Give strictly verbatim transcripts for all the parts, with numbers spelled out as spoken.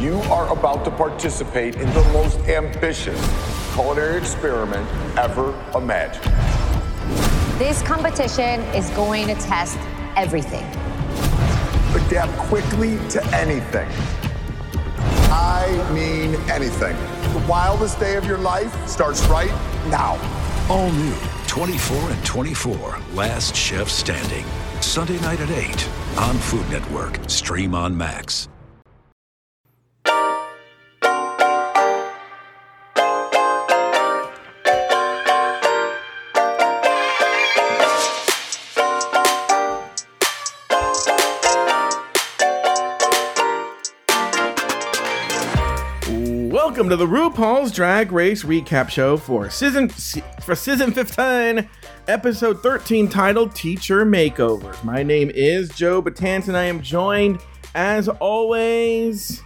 You are about to participate in the most ambitious culinary experiment ever imagined. This competition is going to test everything. Adapt quickly to anything. I mean anything. The wildest day of your life starts right now. All new twenty-four and twenty-four, Last Chef Standing. Sunday night at eight on Food Network. Stream on Max. Welcome to the RuPaul's Drag Race recap show for season for season fifteen, episode thirteen, titled Teacher Makeovers. My name is Joe Batance, and I am joined, as always,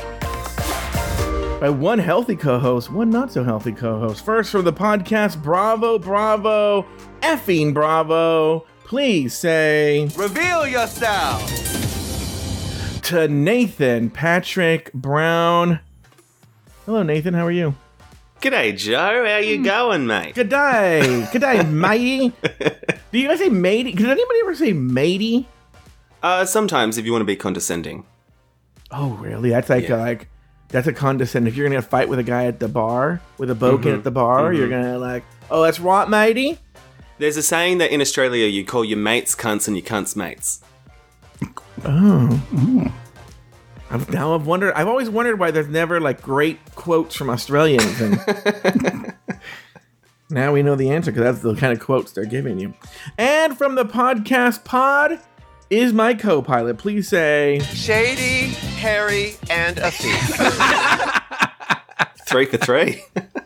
by one healthy co-host, one not so healthy co-host. First from the podcast, bravo, bravo, effing bravo. Please say, reveal yourself to Nathan Patrick Brown. Hello, Nathan. How are you? G'day, Joe. How you going, mate? Good day. Good day, matey. Do you guys say matey? Does anybody ever say matey? Uh, sometimes, if you want to be condescending. Oh, really? That's like, Yeah. a, like that's a condescending. If you're gonna fight with a guy at the bar, with a boken Mhm. at the bar, Mhm. you're gonna like, oh, that's right, matey. There's a saying that in Australia you call your mates cunts and your cunts mates. Oh. I've, now I've wondered. I've always wondered why there's never like great quotes from Australians, and now we know the answer because that's the kind of quotes they're giving you. And from the podcast pod is my co-pilot. Please say Shady, hairy, and a thief. Three for three.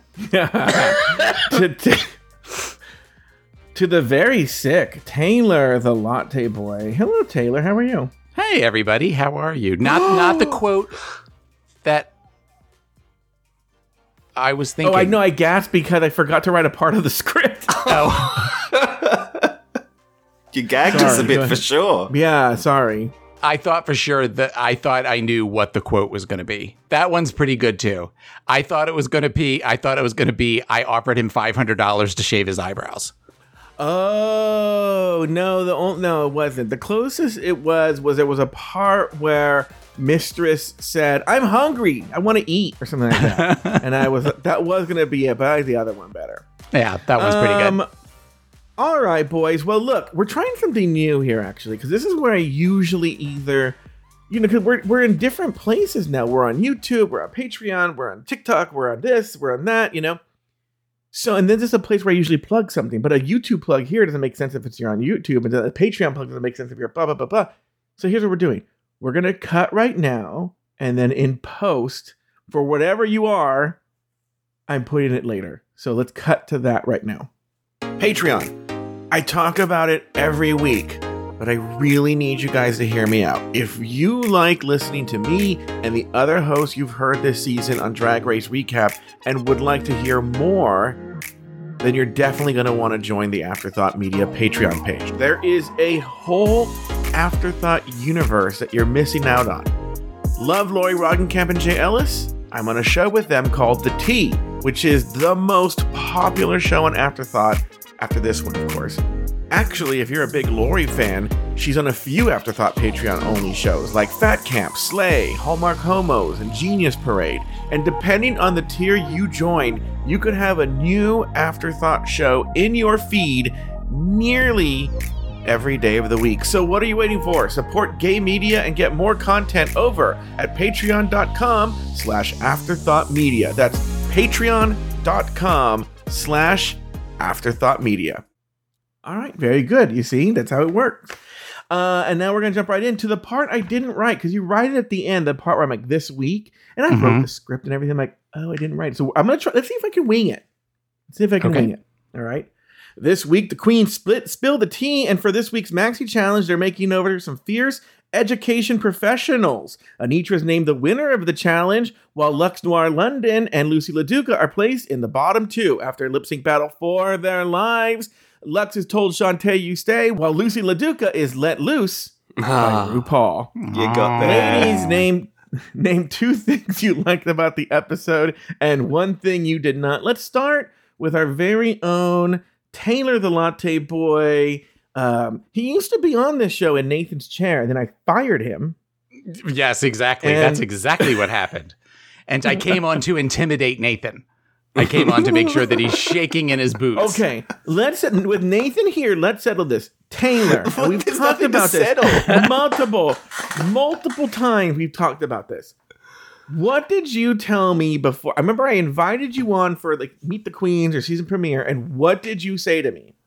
to, to, to the very sick Taylor, the latte boy. Hello, Taylor. How are you? Hey everybody, how are you? Not not the quote that I was thinking. Oh, I know. I gasped because I forgot to write a part of the script. Oh. You gagged Sorry, us a go bit ahead. for sure. Yeah, sorry. I thought for sure that I thought I knew what the quote was going to be. That one's pretty good too. I thought it was going to be. I thought it was going to be. I offered him five hundred dollars to shave his eyebrows. Oh no, the only, no, it wasn't. The closest it was was there was a part where Mistress said, "I'm hungry, I want to eat," or something like that, and I was that was gonna be it, but I like the other one better. Yeah, that one's pretty good. Um, all right, boys. Well, look, we're trying something new here, actually, because this is where I usually either, you know, because we're we're in different places now. We're on YouTube, we're on Patreon, we're on TikTok, we're on this, we're on that, you know. So, and then this is a place where I usually plug something, but a YouTube plug here doesn't make sense if it's you're on YouTube, and a Patreon plug doesn't make sense if you're blah, blah, blah, blah. So here's what we're doing. We're going to cut right now, and then in post, for whatever you are, I'm putting it later. So let's cut to that right now. Patreon. I talk about it every week, but I really need you guys to hear me out. If you like listening to me and the other hosts you've heard this season on Drag Race Recap and would like to hear more, then you're definitely going to want to join the Afterthought Media Patreon page. There is a whole Afterthought universe that you're missing out on. Love Lori Roggenkamp and Jay Ellis? I'm on a show with them called The Tea, which is the most popular show on Afterthought, after this one, of course. Actually, if you're a big Lori fan, she's on a few Afterthought Patreon-only shows like Fat Camp, Slay, Hallmark Homos, and Genius Parade. And depending on the tier you join, you could have a new Afterthought show in your feed nearly every day of the week. So what are you waiting for? Support gay media and get more content over at patreon.com slash afterthoughtmedia. That's patreon.com slash afterthoughtmedia. All right, very good. You see, that's how it works. Uh, and now we're going to jump right into the part I didn't write, because you write it at the end, the part where I'm like, this week, and I Mm-hmm. wrote the script and everything. I'm like, oh, I didn't write it. So I'm going to try, let's see if I can wing it. Let's see if I can Okay. wing it. All right. This week, the Queen split spilled the tea, and for this week's Maxi Challenge, they're making over some fierce education professionals. Anitra is named the winner of the challenge, while Lux Noir London and Lucy LaDuca are placed in the bottom two after a lip sync battle for their lives. Lux is told Shantae you stay, while Lucy LaDuca is let loose by Ah, RuPaul. you got that. Ladies named Name two things you liked about the episode and one thing you did not. Let's start with our very own Taylor the Latte Boy. Um, he used to be on this show in Nathan's chair, and then I fired him. Yes, exactly. And- That's exactly what happened. And I came on to intimidate Nathan. I came on to make sure that he's shaking in his boots. Okay, let's with Nathan here. Let's settle this. Taylor, and we've There's talked nothing to about this settle. multiple, multiple times. We've talked about this. What did you tell me before? I remember I invited you on for like Meet the Queens or season premiere, and what did you say to me?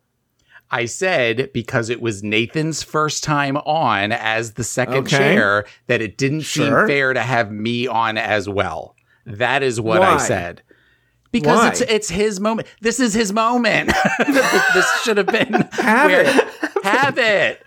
I said, because it was Nathan's first time on as the second Okay. chair, that it didn't Sure. seem fair to have me on as well. That is what Why? I said. Because Why? it's it's his moment. This is his moment. this, this should have been Have where- it. Have it.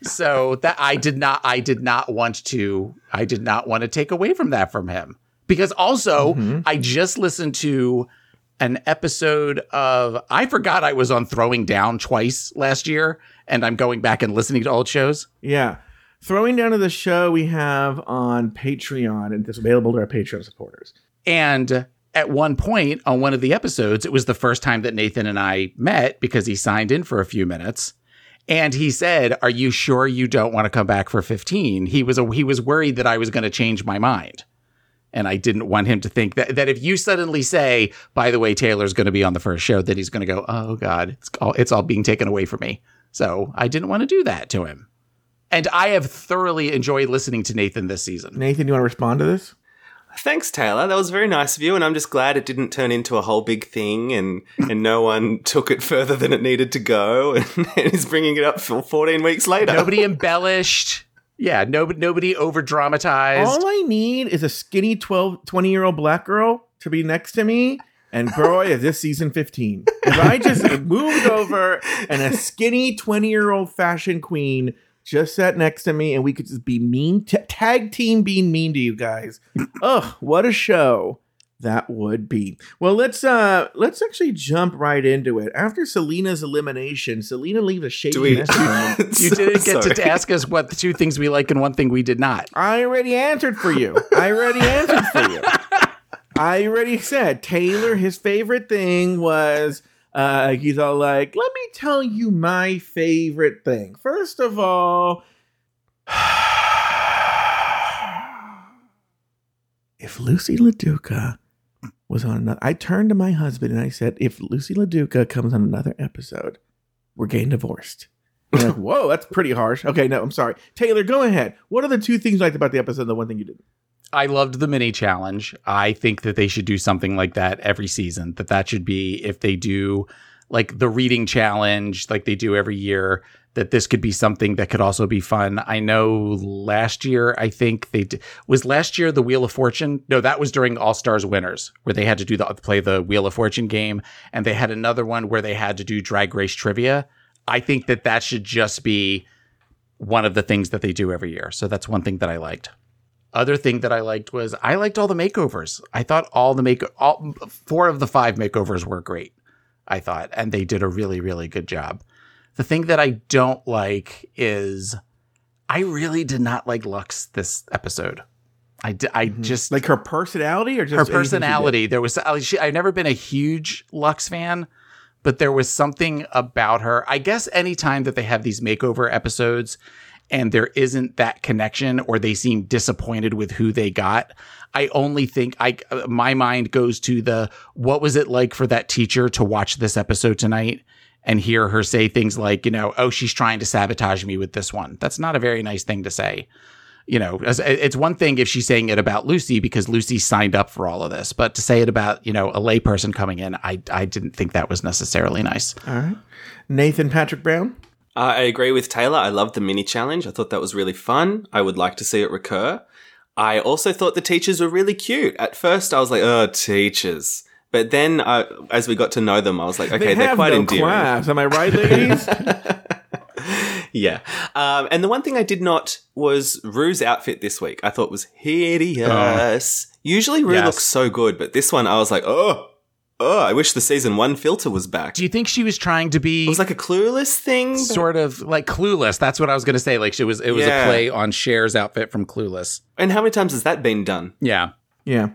So that I did not I did not want to I did not want to take away from that from him. Because also Mm-hmm. I just listened to an episode of I forgot I was on Throwing Down twice last year, and I'm going back and listening to old shows. Yeah. Throwing down to the show we have on Patreon, and it's available to our Patreon supporters. And at one point on one of the episodes, it was the first time that Nathan and I met because he signed in for a few minutes. And he said, "Are you sure you don't want to come back for fifteen?" He was a, he was worried that I was going to change my mind. And I didn't want him to think that, that if you suddenly say, by the way, Taylor's going to be on the first show, that he's going to go, oh, God, it's all, it's all being taken away from me. So I didn't want to do that to him. And I have thoroughly enjoyed listening to Nathan this season. Nathan, you want to respond to this? Thanks, Taylor. That was very nice of you, and I'm just glad it didn't turn into a whole big thing, and, and no one took it further than it needed to go, and, and is bringing it up for fourteen weeks later. Nobody embellished. Yeah, nobody, nobody over dramatized. All I need is a skinny twelve, twenty-year-old black girl to be next to me, and boy, is this season fifteen. If I just moved over and a skinny twenty-year-old fashion queen just sat next to me, and we could just be mean, t- tag team being mean to you guys. Ugh, what a show that would be. Well, let's uh let's actually jump right into it. After Selena's elimination, Selena leaves a shady Do we? message on you. You didn't get to, Sorry. to ask us what the two things we like and one thing we did not. I already answered for you. I already answered for you. I already said Taylor, his favorite thing was uh, he's all like, let me tell you my favorite thing. First of all, if Lucy LaDuca was on another, I turned to my husband and I said, if Lucy LaDuca comes on another episode, we're getting divorced. And you're like, whoa, that's pretty harsh. Okay, no, I'm sorry. Taylor, go ahead. What are the two things you liked about the episode and the one thing you didn't? I loved the mini challenge. I think that they should do something like that every season. That that should be, if they do like the reading challenge, like they do every year, that this could be something that could also be fun. I know last year, I think they d- was last year the Wheel of Fortune. No, that was during All Stars Winners, where they had to do the play the Wheel of Fortune game, and they had another one where they had to do Drag Race trivia. I think that that should just be one of the things that they do every year. So that's one thing that I liked. Other thing that I liked was I liked all the makeovers. I thought all the make all four of the five makeovers were great. I thought, and they did a really, really good job. The thing that I don't like is I really did not like Lux this episode. I, d- I just Like her personality or just her anything she did? personality. There was I- she, I've never been a huge Lux fan, but there was something about her. I guess anytime that they have these makeover episodes and there isn't that connection or they seem disappointed with who they got, I only think I my mind goes to the what was it like for that teacher to watch this episode tonight and hear her say things like, you know, oh, she's trying to sabotage me with this one. That's not a very nice thing to say. You know, it's one thing if she's saying it about Lucy because Lucy signed up for all of this, but to say it about, you know, a layperson coming in, I I didn't think that was necessarily nice. All right. Nathan Patrick Brown? Uh, I agree with Taylor. I loved the mini challenge. I thought that was really fun. I would like to see it recur. I also thought the teachers were really cute. At first, I was like, oh, teachers. But then, I, as we got to know them, I was like, okay, they they're have quite no endearing. class. Am I right, ladies? Yeah. Um, and the one thing I did not was Rue's outfit this week. I thought was hideous. Usually Rue Yes. looks so good, but this one I was like, oh, Oh, I wish the season one filter was back. Do you think she was trying to be? It was like a Clueless thing, sort of like Clueless. That's what I was going to say. Like, she was. It was Yeah. a play on Cher's outfit from Clueless. And how many times has that been done? Yeah. Yeah.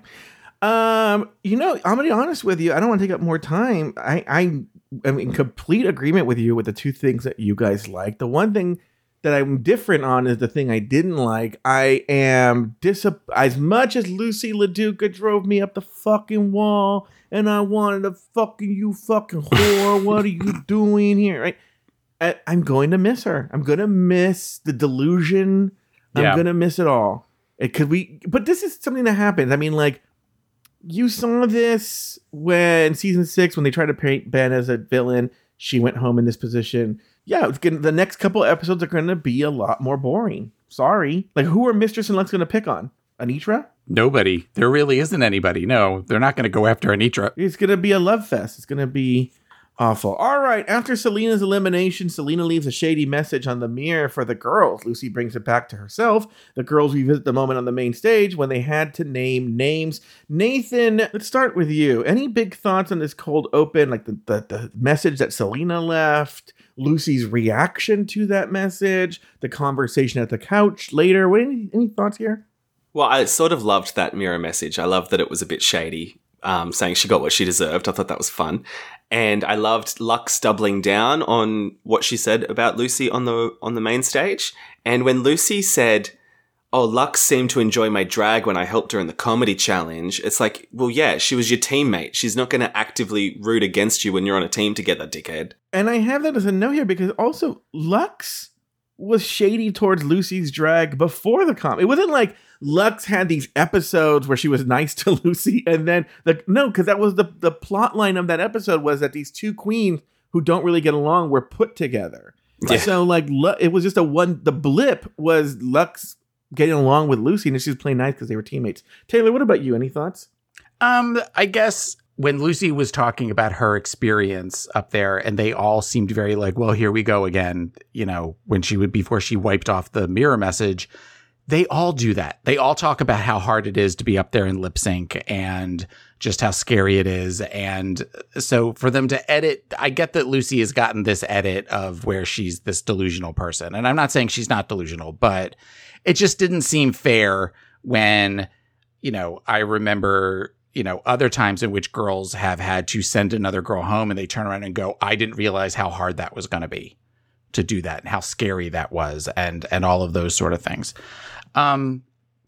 Um, you know, I'm gonna be honest with you. I don't want to take up more time. I, I am in complete agreement with you with the two things that you guys like. The one thing that I'm different on is the thing I didn't like. I am dis as much as Lucy LaDuca drove me up the fucking wall, and I wanted to fucking you fucking whore. What are you doing here? Right? I, I'm going to miss her. I'm gonna miss the delusion. I'm Yeah. gonna miss it all. It could we, but this is something that happens. I mean, like. You saw this when season six, when they tried to paint Ben as a villain, she went home in this position. Yeah, it's gonna, the next couple episodes are going to be a lot more boring. Sorry. Like, who are Mistress and Lux going to pick on? Anitra? Nobody. There really isn't anybody. No, they're not going to go after Anitra. It's going to be a love fest. It's going to be awful. All right. After Selena's elimination, Selena leaves a shady message on the mirror for the girls. Lucy brings it back to herself. The girls revisit the moment on the main stage when they had to name names. Nathan, let's start with you. Any big thoughts on this cold open? Like the, the, the message that Selena left, Lucy's reaction to that message, the conversation at the couch later. What, any, any thoughts here? Well, I sort of loved that mirror message. I loved that it was a bit shady, um, saying she got what she deserved. I thought that was fun. And I loved Lux doubling down on what she said about Lucy on the on the main stage. And when Lucy said, oh, Lux seemed to enjoy my drag when I helped her in the comedy challenge, it's like, well, yeah, she was your teammate. She's not going to actively root against you when you're on a team together, dickhead. And I have that as a note here because also Lux was shady towards Lucy's drag before the com. It wasn't like Lux had these episodes where she was nice to Lucy and then the no, because that was the the plot line of that episode was that these two queens who don't really get along were put together. Yeah. So like Lu- it was just a one. The blip was Lux getting along with Lucy and she was playing nice because they were teammates. Taylor, what about you? Any thoughts? Um, I guess when Lucy was talking about her experience up there, and they all seemed very like, well, here we go again. You know, when she would before she wiped off the mirror message. They all do that. They all talk about how hard it is to be up there in lip sync and just how scary it is. And so for them to edit, I get that Lucy has gotten this edit of where she's this delusional person. And I'm not saying she's not delusional, but it just didn't seem fair when, you know, I remember, you know, other times in which girls have had to send another girl home and they turn around and go, I didn't realize how hard that was going to be to do that and how scary that was and, and all of those sort of things. Um,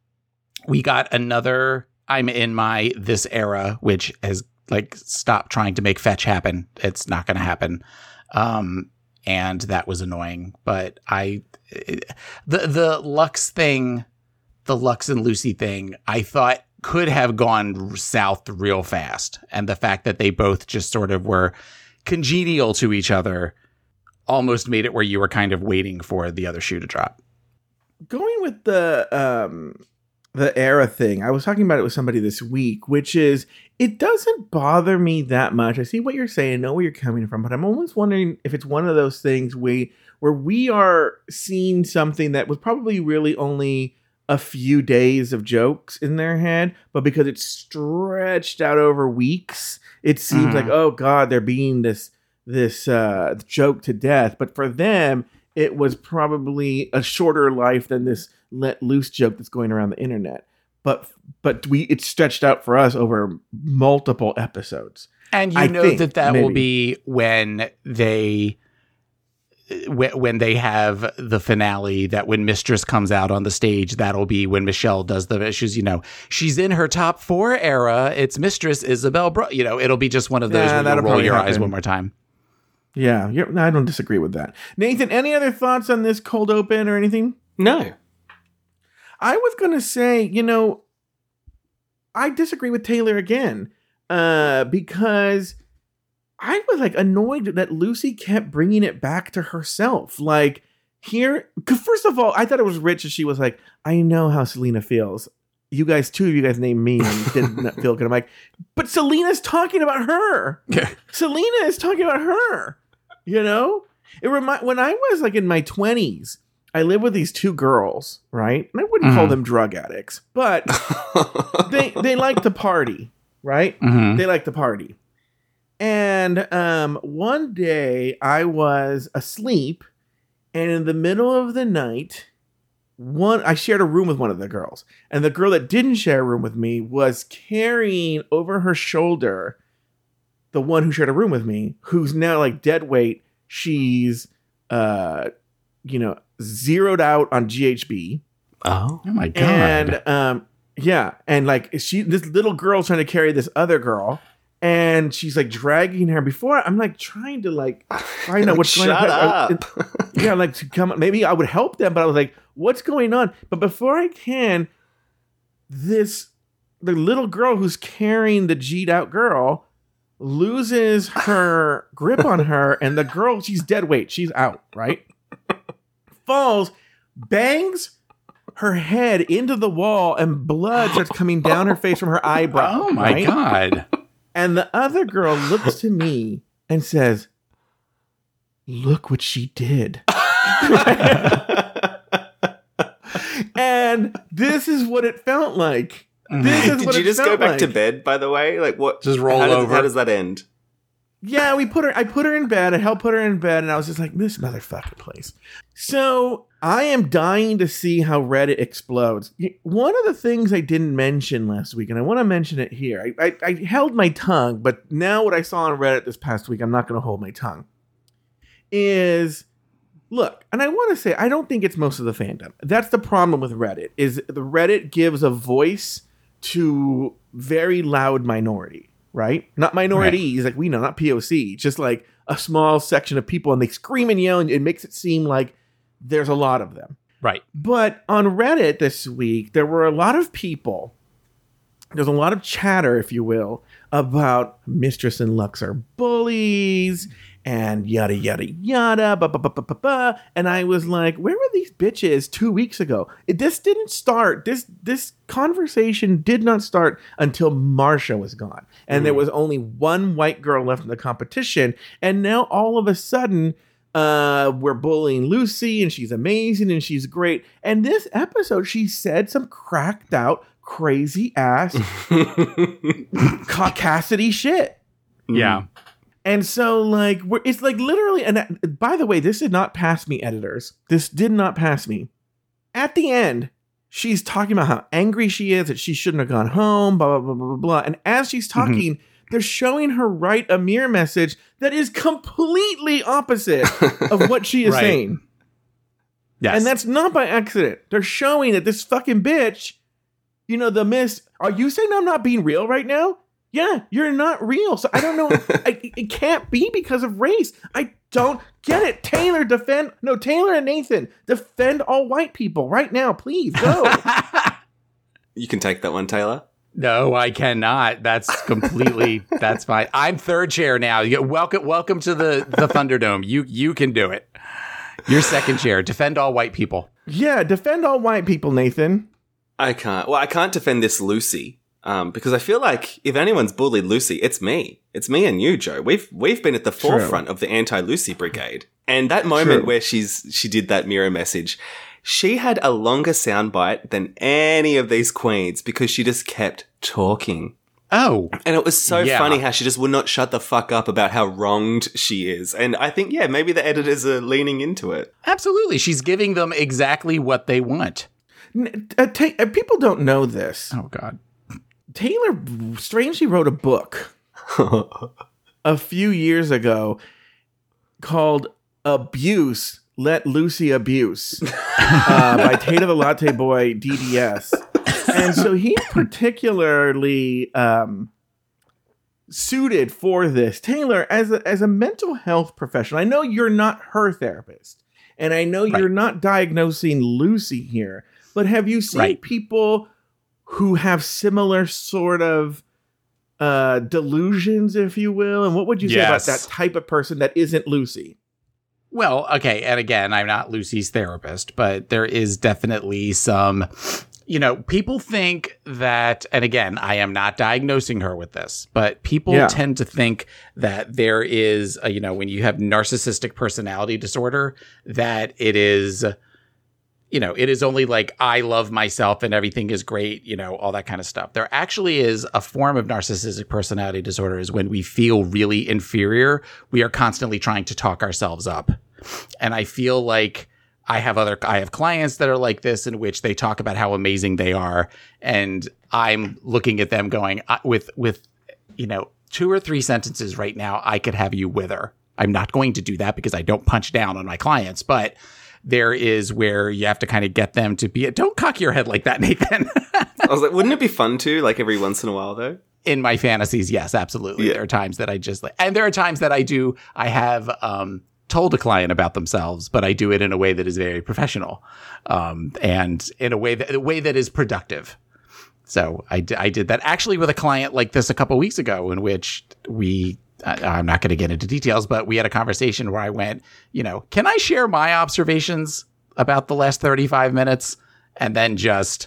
we got another, I'm in my this era, which has like stopped trying to make fetch happen. It's not going to happen. Um, and that was annoying, but I, the, the Lux thing, the Lux and Lucy thing, I thought could have gone south real fast. And the fact that they both just sort of were congenial to each other almost made it where you were kind of waiting for the other shoe to drop. Going with the um the era thing, I was talking about it with somebody this week, which is it doesn't bother me that much. I see what you're saying, know where you're coming from, but I'm almost wondering if it's one of those things we where we are seeing something that was probably really only a few days of jokes in their head, but because it's stretched out over weeks, it seems Mm-hmm. like, oh God, they're being this this uh joke to death. But for them, it was probably a shorter life than this let loose joke that's going around the internet. But but we it's stretched out for us over multiple episodes. And you I know think, that that maybe. will be when they wh- when they have the finale, that when Mistress comes out on the stage, that'll be when Michelle does the issues, you know, she's in her top four era. It's Mistress Isabel Bro, you know, it'll be just one of those Yeah, where that'll you roll probably your eyes happen. one more time. Yeah, you're, no, I don't disagree with that. Nathan, any other thoughts on this cold open or anything? No. I was going to say, you know, I disagree with Taylor again uh, because I was like annoyed that Lucy kept bringing it back to herself. Like here, 'cause first of all, I thought it was rich as she was like, I know how Selena feels. You guys, two of you guys named me and didn't feel good. I'm like, but Selena's talking about her. Selena is talking about her. You know, it remind when I was like in my twenties, I lived with these two girls, right? And I wouldn't Mm-hmm. call them drug addicts, but they they like to party, right? Mhm. They like to party. And um, one day I was asleep, and in the middle of the night, one I shared a room with one of the girls, and the girl that didn't share a room with me was carrying over her shoulder the one who shared a room with me, who's now like dead weight. She's, uh, you know, zeroed out on G H B. Oh, Oh my god. And um, yeah, and like she, this little girl's trying to carry this other girl, and she's like dragging her. Before I'm like trying to like find out what's going on. Shut up. Yeah, like to come. Maybe I would help them, but I was like, what's going on? But before I can, this the little girl who's carrying the G'd out girl loses her grip on her, and the girl, she's dead weight. She's out, right? Falls, bangs her head into the wall, and blood starts coming down her face from her eyebrow. Oh my right? god. And the other girl looks to me and says, "Look what she did." And this is what it felt like. This is Did what you it just go felt back like. to bed, by the way? Like what? Just roll how does, over. How does that end? Yeah, we put her. I put her in bed. I helped put her in bed, and I was just like, "This motherfucking place." So I am dying to see how Reddit explodes. One of the things I didn't mention last week, and I want to mention it here. I, I, I held my tongue, but now what I saw on Reddit this past week, I'm not going to hold my tongue. Is look, and I want to say I don't think it's most of the fandom. That's the problem with Reddit. Is the Reddit gives a voice to very loud minority. Right? Not minorities, right. Like we know, not P O C, just like a small section of people, and they scream and yell, and it makes it seem like there's a lot of them. Right. But on Reddit this week, there were a lot of people, there's a lot of chatter, if you will, about Mistress and Lux are bullies, and yada, yada, yada, ba, ba, ba, ba, ba, ba. And I was like, where were these bitches two weeks ago? It, this didn't start, this this conversation did not start until Marsha was gone. And mm. there was only one white girl left in the competition. And now all of a sudden, uh, we're bullying Lucy, and she's amazing, and she's great. And this episode, she said some cracked out, crazy ass, caucasity shit. Yeah. And so, like, we're, it's like literally, and that, by the way, this did not pass me, editors. This did not pass me. At the end, she's talking about how angry she is, that she shouldn't have gone home, blah, blah, blah, blah, blah. And as she's talking, mm-hmm. they're showing her write a mirror message that is completely opposite of what she is right. saying. Yes. And that's not by accident. They're showing that this fucking bitch, you know, the miss, are you saying I'm not being real right now? Yeah, you're not real. So I don't know. I, it can't be because of race. I don't get it. Taylor, defend. No, Taylor and Nathan, defend all white people right now. Please go. You can take that one, Taylor. No, I cannot. That's completely, that's fine. I'm third chair now. You welcome, welcome to the, the Thunderdome. You, you can do it. You're second chair. Defend all white people. Yeah, defend all white people, Nathan. I can't. Well, I can't defend this Lucy. Um, because I feel like if anyone's bullied Lucy, it's me. It's me and you, Joe. We've we've been at the True. forefront of the anti-Lucy brigade. And that moment True. where she's she did that mirror message, she had a longer soundbite than any of these queens because she just kept talking. Oh. And it was so yeah. funny how she just would not shut the fuck up about how wronged she is. And I think, yeah, maybe the editors are leaning into it. Absolutely. She's giving them exactly what they want. Uh, ta- uh, people don't know this. Oh, God. Taylor strangely wrote a book a few years ago called Abuse, Let Lucy Abuse uh, by Taylor the Latte Boy D D S. And so he's particularly um, suited for this. Taylor, as a, as a mental health professional, I know you're not her therapist, and I know right. you're not diagnosing Lucy here, but have you seen right. people who have similar sort of uh, delusions, if you will? And what would you say yes. about that type of person that isn't Lucy? Well, okay. And again, I'm not Lucy's therapist, but there is definitely some, you know, people think that, and again, I am not diagnosing her with this, but people Yeah. tend to think that there is, a, you know, when you have narcissistic personality disorder, that it is you know, it is only like, I love myself and everything is great, you know, all that kind of stuff. There actually is a form of narcissistic personality disorder is when we feel really inferior. We are constantly trying to talk ourselves up. And I feel like I have other, I have clients that are like this, in which they talk about how amazing they are. And I'm looking at them going uh, with, with, you know, two or three sentences right now, I could have you wither. I'm not going to do that because I don't punch down on my clients, but there is where you have to kind of get them to be, don't cock your head like that, Nathan. I was like, wouldn't it be fun to, like, every once in a while, though? In my fantasies, yes, absolutely. Yeah. There are times that I just, like, and there are times that I do, I have um, told a client about themselves, but I do it in a way that is very professional um, and in a way that, a way that is productive. So I, d- I did that actually with a client like this a couple weeks ago, in which we, I'm not going to get into details, but we had a conversation where I went, you know, can I share my observations about the last thirty-five minutes? And then just,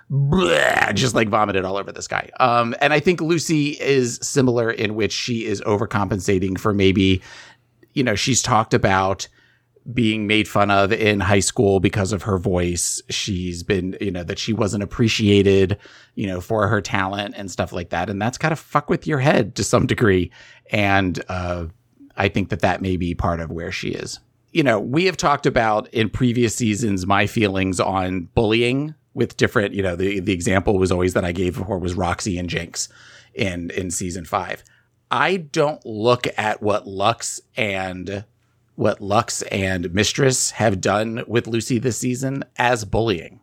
bleh, just like vomited all over this guy. Um, and I think Lucy is similar in which she is overcompensating for maybe, you know, she's talked about being made fun of in high school because of her voice. She's been, you know, that she wasn't appreciated, you know, for her talent and stuff like that. And that's got to fuck with your head to some degree. And uh, I think that that may be part of where she is. You know, we have talked about in previous seasons my feelings on bullying with different, you know, the, the example was always that I gave before was Roxy and Jinx in, in season five. I don't look at what Lux and what Lux and Mistress have done with Lucy this season as bullying.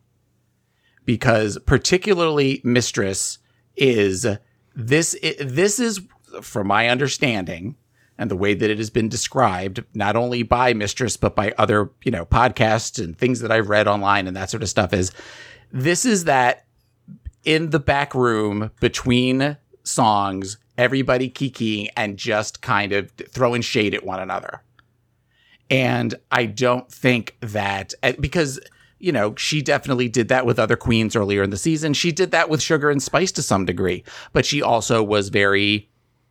Because particularly Mistress is this, this is, from my understanding and the way that it has been described, not only by Mistress, but by other, you know, podcasts and things that I've read online and that sort of stuff, is this is that in the back room between songs, everybody kikiing and just kind of throwing shade at one another. And I don't think that, because, you know, she definitely did that with other queens earlier in the season. She did that with Sugar and Spice to some degree, but she also was very,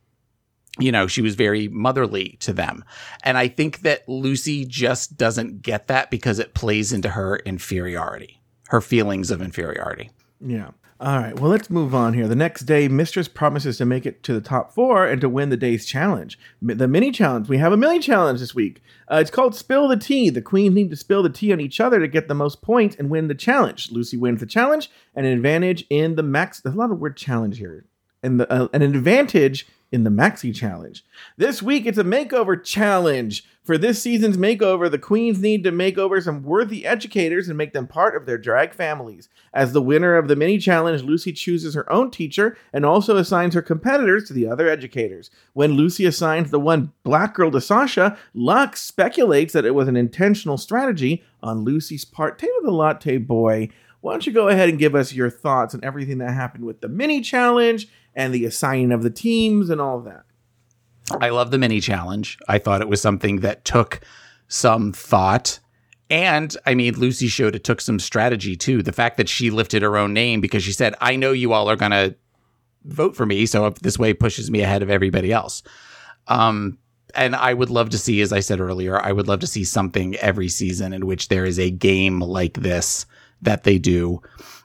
you know, she was very motherly to them. And I think that Lucy just doesn't get that because it plays into her inferiority, her feelings of inferiority. Yeah. All right, well, let's move on here. The next day, Mistress promises to make it to the top four and to win the day's challenge. The mini challenge. We have a mini challenge this week. Uh, it's called Spill the Tea. The queens need to spill the tea on each other to get the most points and win the challenge. Lucy wins the challenge and an advantage in the max. There's a lot of word challenge here. And the, uh, an advantage in the Maxi Challenge. This week, it's a makeover challenge. For this season's makeover, the queens need to make over some worthy educators and make them part of their drag families. As the winner of the mini challenge, Lucy chooses her own teacher and also assigns her competitors to the other educators. When Lucy assigns the one black girl to Sasha, Lux speculates that it was an intentional strategy on Lucy's part. Taylor the Latte Boy, why don't you go ahead and give us your thoughts on everything that happened with the mini challenge and the assigning of the teams and all of that? I love the mini challenge. I thought it was something that took some thought. And I mean, Lucy showed it took some strategy too. The fact that she lifted her own name because she said, I know you all are going to vote for me. So this way pushes me ahead of everybody else. Um, and I would love to see, as I said earlier, I would love to see something every season in which there is a game like this that they do.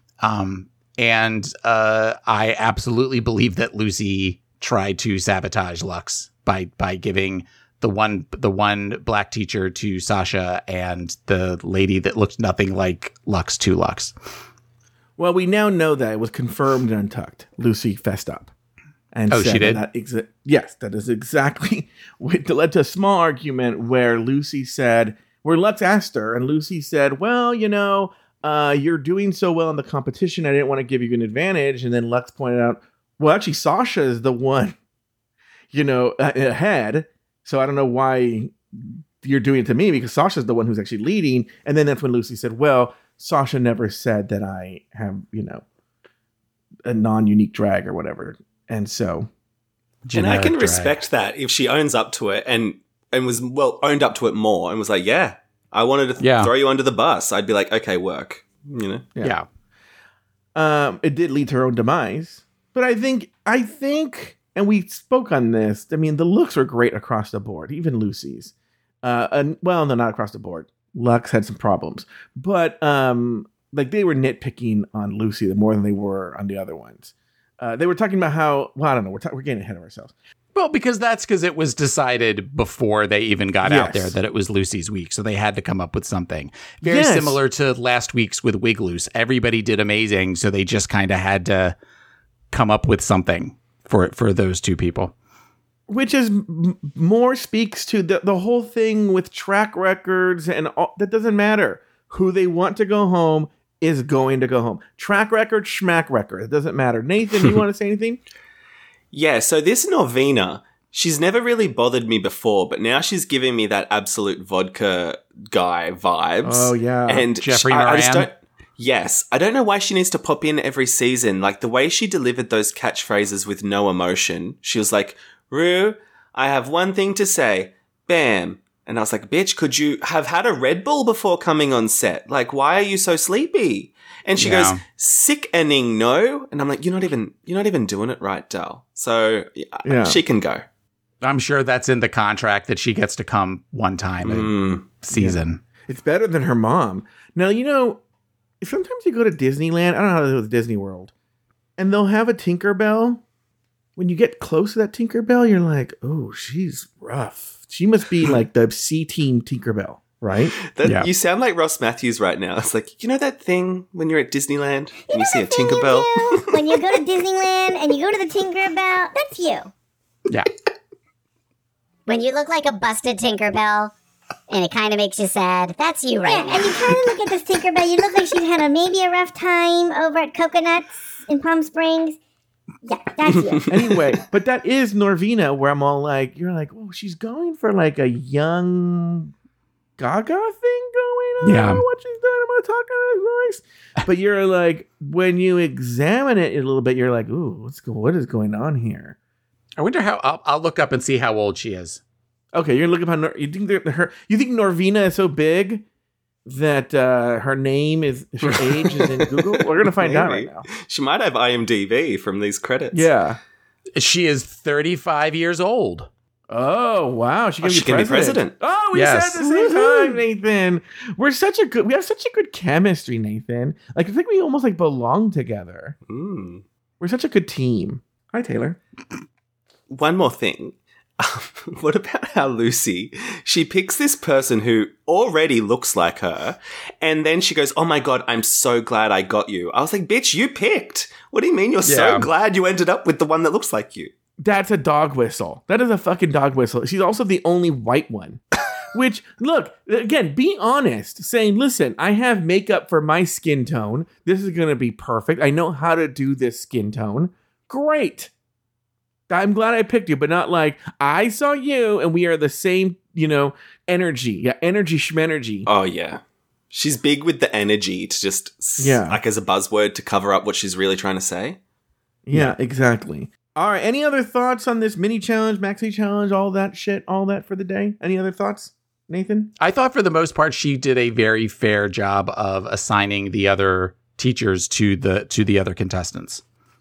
Um, and uh, I absolutely believe that Lucy tried to sabotage Lux by by giving the one the one black teacher to Sasha and the lady that looked nothing like Lux to Lux. Well, we now know that it was confirmed and untucked. Lucy fessed up. And oh, she did? That exa- yes, that is exactly what led to a small argument where Lucy said, where Lux asked her, and Lucy said, well, you know, uh, you're doing so well in the competition, I didn't want to give you an advantage. And then Lux pointed out, well, actually, Sasha is the one, you know, ahead. So I don't know why you're doing it to me, because Sasha's the one who's actually leading. And then that's when Lucy said, well, Sasha never said that I have, you know, a non-unique drag or whatever. And so. And I can drag. respect that if she owns up to it and, and was, well, owned up to it more and was like, yeah, I wanted to th- yeah. throw you under the bus. I'd be like, okay, work, you know? Yeah. yeah. Um, it did lead to her own demise. But I think, I think, and we spoke on this, I mean, the looks were great across the board, even Lucy's. Uh, and, well, no, not across the board. Lux had some problems. But um, like they were nitpicking on Lucy more than they were on the other ones. Uh, they were talking about how, well, I don't know, we're, ta- we're getting ahead of ourselves. Well, because that's because it was decided before they even got Yes. out there that it was Lucy's week. So they had to come up with something. Very Yes. similar to last week's with Wig Loose. Everybody did amazing. So they just kind of had to come up with something for for those two people. Which is m- more speaks to the, the whole thing with track records and all, that doesn't matter. Who they want to go home is going to go home. Track record, schmack record. It doesn't matter. Nathan, you want to say anything? Yeah, so this Norvina, she's never really bothered me before, but now she's giving me that absolute vodka guy vibes. Oh, yeah. And Jeffrey she, I, I just Moran. don't, yes. I don't know why she needs to pop in every season. Like the way she delivered those catchphrases with no emotion. She was like, Rue, I have one thing to say. Bam. And I was like, bitch, could you have had a Red Bull before coming on set? Like, why are you so sleepy? And she Yeah. goes, sickening, no? And I'm like, you're not even, you're not even doing it right, Dal. So yeah. Yeah. she can go. I'm sure that's in the contract that she gets to come one time Mm. a season. It's better than her mom. Now, you know, sometimes you go to Disneyland. I don't know how to do with Disney World. And they'll have a Tinkerbell. When you get close to that Tinkerbell, you're like, oh, she's rough. She must be like the C-Team Tinkerbell, right? That, Yeah. You sound like Ross Matthews right now. It's like, you know that thing when you're at Disneyland and you, know see a that thing you Tinkerbell? do when you go to Disneyland and you go to the Tinkerbell? That's you. Yeah. When you look like a busted Tinkerbell and it kind of makes you sad, that's you right now. And you kind of look at this Tinkerbell, you look like she's had a, maybe a rough time over at Coconuts in Palm Springs. Yeah, that's you. Anyway, but that is Norvina, where I'm all like, you're like, oh, she's going for like a young Gaga thing going on. Yeah. What she's doing about talking in his voice. But you're like, when you examine it a little bit, you're like, ooh, what's go- what is going on here? I wonder how, I'll, I'll look up and see how old she is. Okay, you're looking at Nor- you think they're- her you think Norvina is so big that uh, her name is her age is in Google? We're gonna find out right Maybe. now. She might have I M D B from these credits. Yeah. She is thirty-five years old. Oh wow, she can, Oh, be, she can be president. president. Oh, we Yes. said at the same time, Nathan. We're such a good. We have such a good chemistry, Nathan. Like I think we almost like belong together. Mm. We're such a good team. Hi, Taylor. One more thing. What about how Lucy, she picks this person who already looks like her, and then she goes, oh my God, I'm so glad I got you. I was like, bitch, you picked. What do you mean you're Yeah. so glad you ended up with the one that looks like you? That's a dog whistle. That is a fucking dog whistle. She's also the only white one. Which, look, again, be honest, saying, listen, I have makeup for my skin tone. This is going to be perfect. I know how to do this skin tone. Great. I'm glad I picked you, but not like, I saw you and we are the same, you know, energy. Yeah, energy schmenergy. Oh, yeah. She's big with the energy to just, s- Yeah. like as a buzzword to cover up what she's really trying to say. Yeah, exactly. All right, any other thoughts on this mini challenge, maxi challenge, all that shit, all that for the day? Any other thoughts, Nathan? I thought for the most part she did a very fair job of assigning the other teachers to the to the other contestants.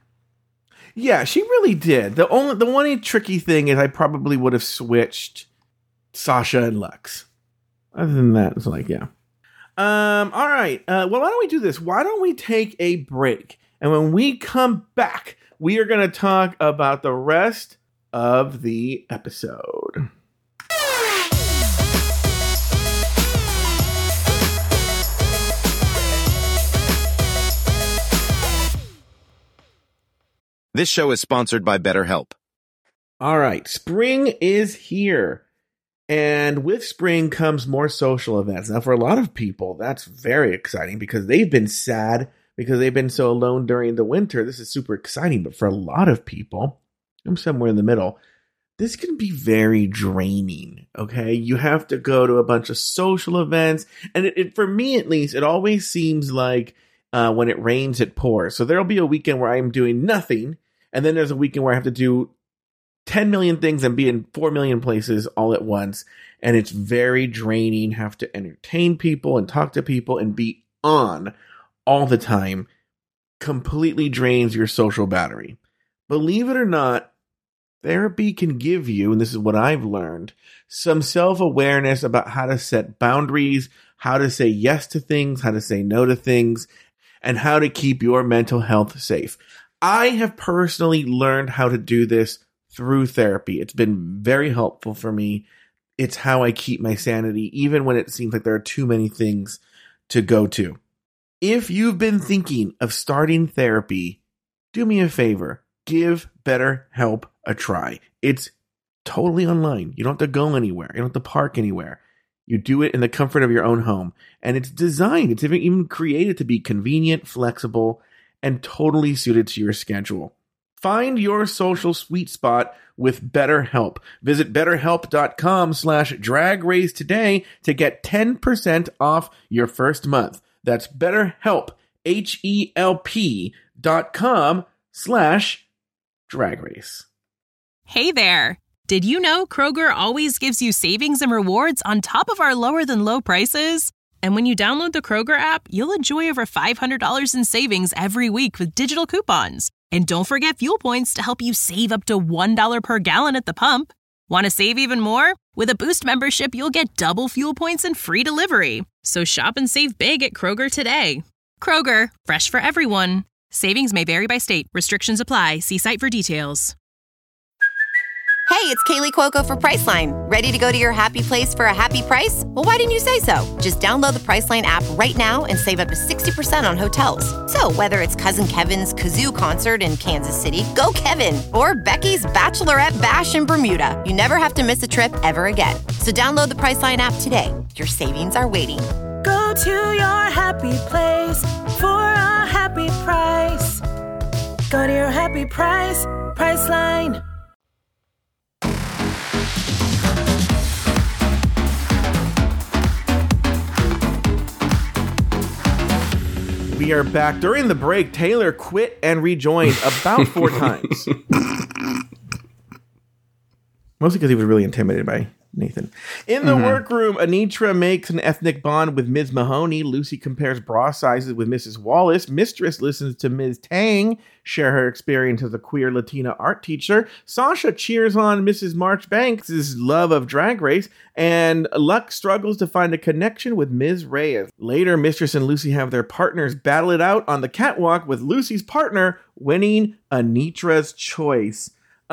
Yeah, she really did. The only the one tricky thing is I probably would have switched Sasha and Lux. Other than that, it's like, yeah. Um, all right. Uh, well, why don't we do this? Why don't we take a break? And when we come back, we are going to talk about the rest of the episode. This show is sponsored by BetterHelp. All right. Spring is here. And with spring comes more social events. Now, for a lot of people, that's very exciting because they've been sad because they've been so alone during the winter. This is super exciting. But for a lot of people, I'm somewhere in the middle, this can be very draining. Okay. You have to go to a bunch of social events. And it, it, for me, at least, it always seems like uh, when it rains, it pours. So there'll be a weekend where I'm doing nothing. And then there's a weekend where I have to do ten million things and be in four million places all at once. And it's very draining. Have to entertain people and talk to people and be on all the time. Completely drains your social battery. Believe it or not, therapy can give you, and this is what I've learned, some self-awareness about how to set boundaries, how to say yes to things, how to say no to things, and how to keep your mental health safe. I have personally learned how to do this through therapy. It's been very helpful for me. It's how I keep my sanity, even when it seems like there are too many things to go to. If you've been thinking of starting therapy, do me a favor. Give BetterHelp a try. It's totally online. You don't have to go anywhere. You don't have to park anywhere. You do it in the comfort of your own home. And it's designed, it's even, even created to be convenient, flexible, and totally suited to your schedule. Find your social sweet spot with BetterHelp. Visit betterhelp.com slash drag race today to get ten percent off your first month. That's BetterHelp, H-E-L-P dot com slash drag race. Hey there. Did you know Kroger always gives you savings and rewards on top of our lower than low prices? And when you download the Kroger app, you'll enjoy over five hundred dollars in savings every week with digital coupons. And don't forget fuel points to help you save up to one dollar per gallon at the pump. Want to save even more? With a Boost membership, you'll get double fuel points and free delivery. So shop and save big at Kroger today. Kroger, fresh for everyone. Savings may vary by state. Restrictions apply. See site for details. Hey, it's Kaylee Cuoco for Priceline. Ready to go to your happy place for a happy price? Well, why didn't you say so? Just download the Priceline app right now and save up to sixty percent on hotels. So whether it's Cousin Kevin's Kazoo Concert in Kansas City, go Kevin, or Becky's Bachelorette Bash in Bermuda, you never have to miss a trip ever again. So download the Priceline app today. Your savings are waiting. Go to your happy place for a happy price. Go to your happy price, Priceline. We are back. During the break, Taylor quit and rejoined about four times. Mostly because he was really intimidated by Nathan. In the mm-hmm. workroom, Anitra makes an ethnic bond with Miz Mahoney. Lucy compares bra sizes with Missus Wallace. Mistress listens to Miz Tang share her experience as a queer Latina art teacher. Sasha cheers on Missus Marchbanks' love of Drag Race. And Luck struggles to find a connection with Miz Reyes. Later, Mistress and Lucy have their partners battle it out on the catwalk, with Lucy's partner winning Anitra's choice.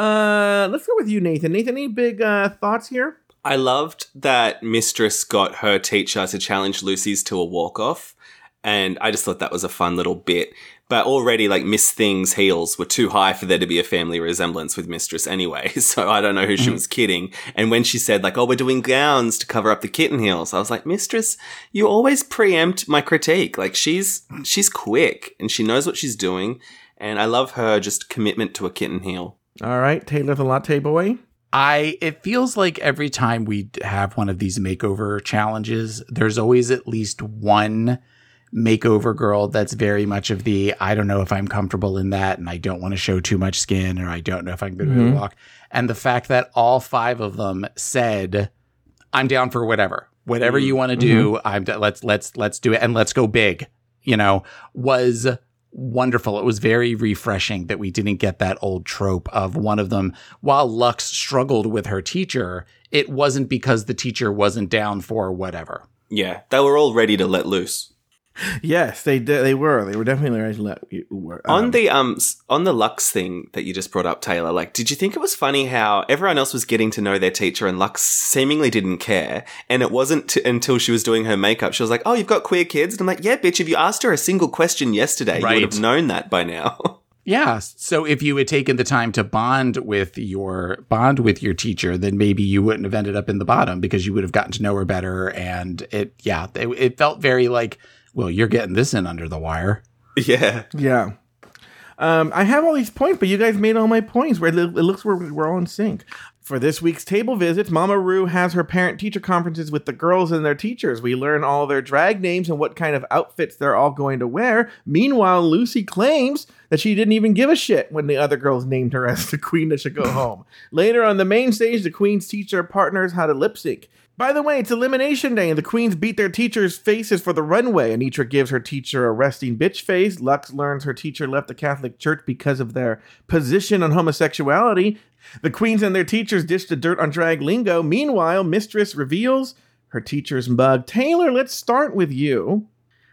Uh, let's go with you, Nathan. Nathan, any big uh, thoughts here? I loved that Mistress got her teacher to challenge Lucy's to a walk-off, and I just thought that was a fun little bit. But already, like, Miss Thing's heels were too high for there to be a family resemblance with Mistress anyway, so I don't know who she was kidding. And when she said, like, oh, we're doing gowns to cover up the kitten heels, I was like, Mistress, you always preempt my critique. Like, she's she's quick, and she knows what she's doing, and I love her just commitment to a kitten heel. All right, Taylor the Latte Boy. I, it feels like every time we have one of these makeover challenges, there's always at least one makeover girl that's very much of the, I don't know if I'm comfortable in that, and I don't want to show too much skin, or I don't know if I'm going to mm-hmm. walk. And the fact that all five of them said, I'm down for whatever, whatever mm-hmm. you want to do. Mm-hmm. I'm, let's, let's, let's do it. And let's go big, you know, was wonderful. It was very refreshing that we didn't get that old trope of one of them. While Lux struggled with her teacher, it wasn't because the teacher wasn't down for whatever. Yeah, they were all ready to let loose. Yes, they did. They were. They were definitely ready to let um, on the um on the Lux thing that you just brought up, Taylor. Like, did you think it was funny how everyone else was getting to know their teacher and Lux seemingly didn't care? And it wasn't t- until she was doing her makeup, she was like, "Oh, you've got queer kids." And I'm like, "Yeah, bitch. If you asked her a single question yesterday, right. you would have known that by now." Yeah. So if you had taken the time to bond with your bond with your teacher, then maybe you wouldn't have ended up in the bottom, because you would have gotten to know her better. And it, yeah, it, it felt very like, well, you're getting this in under the wire. Yeah. Yeah. Um, I have all these points, but you guys made all my points. Where it looks we're, we're all in sync. For this week's table visits, Mama Roo has her parent-teacher conferences with the girls and their teachers. We learn all their drag names and what kind of outfits they're all going to wear. Meanwhile, Lucy claims that she didn't even give a shit when the other girls named her as the queen that should go home. Later on the main stage, the queens teach their partners how to lip sync. By the way, it's Elimination Day, and the queens beat their teachers' faces for the runway. Anitra gives her teacher a resting bitch face. Lux learns her teacher left the Catholic Church because of their position on homosexuality. The queens and their teachers dish the dirt on drag lingo. Meanwhile, Mistress reveals her teacher's mug. Taylor, let's start with you.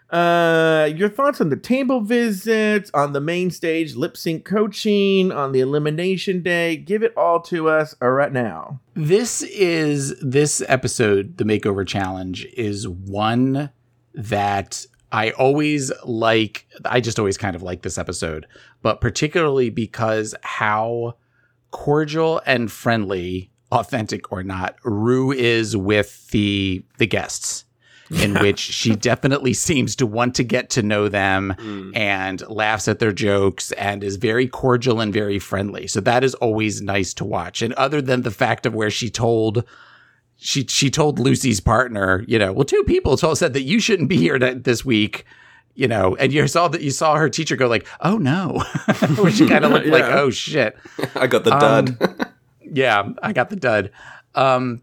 Uh, your thoughts on the table visits, on the main stage lip sync coaching, on the elimination day. Give it all to us right now. This is this episode, the Makeover Challenge, is one that I always like. I just always kind of like this episode, but particularly because how cordial and friendly, authentic or not, Rue is with the the guests. In which she definitely seems to want to get to know them mm. and laughs at their jokes and is very cordial and very friendly. So that is always nice to watch. And other than the fact of where she told she she told Lucy's partner, you know, well, two people told said that you shouldn't be here to, this week, you know, and you saw that you saw her teacher go like, oh no, where she kind of looked yeah. like, oh shit, I got the dud. Um, yeah, I got the dud. Um,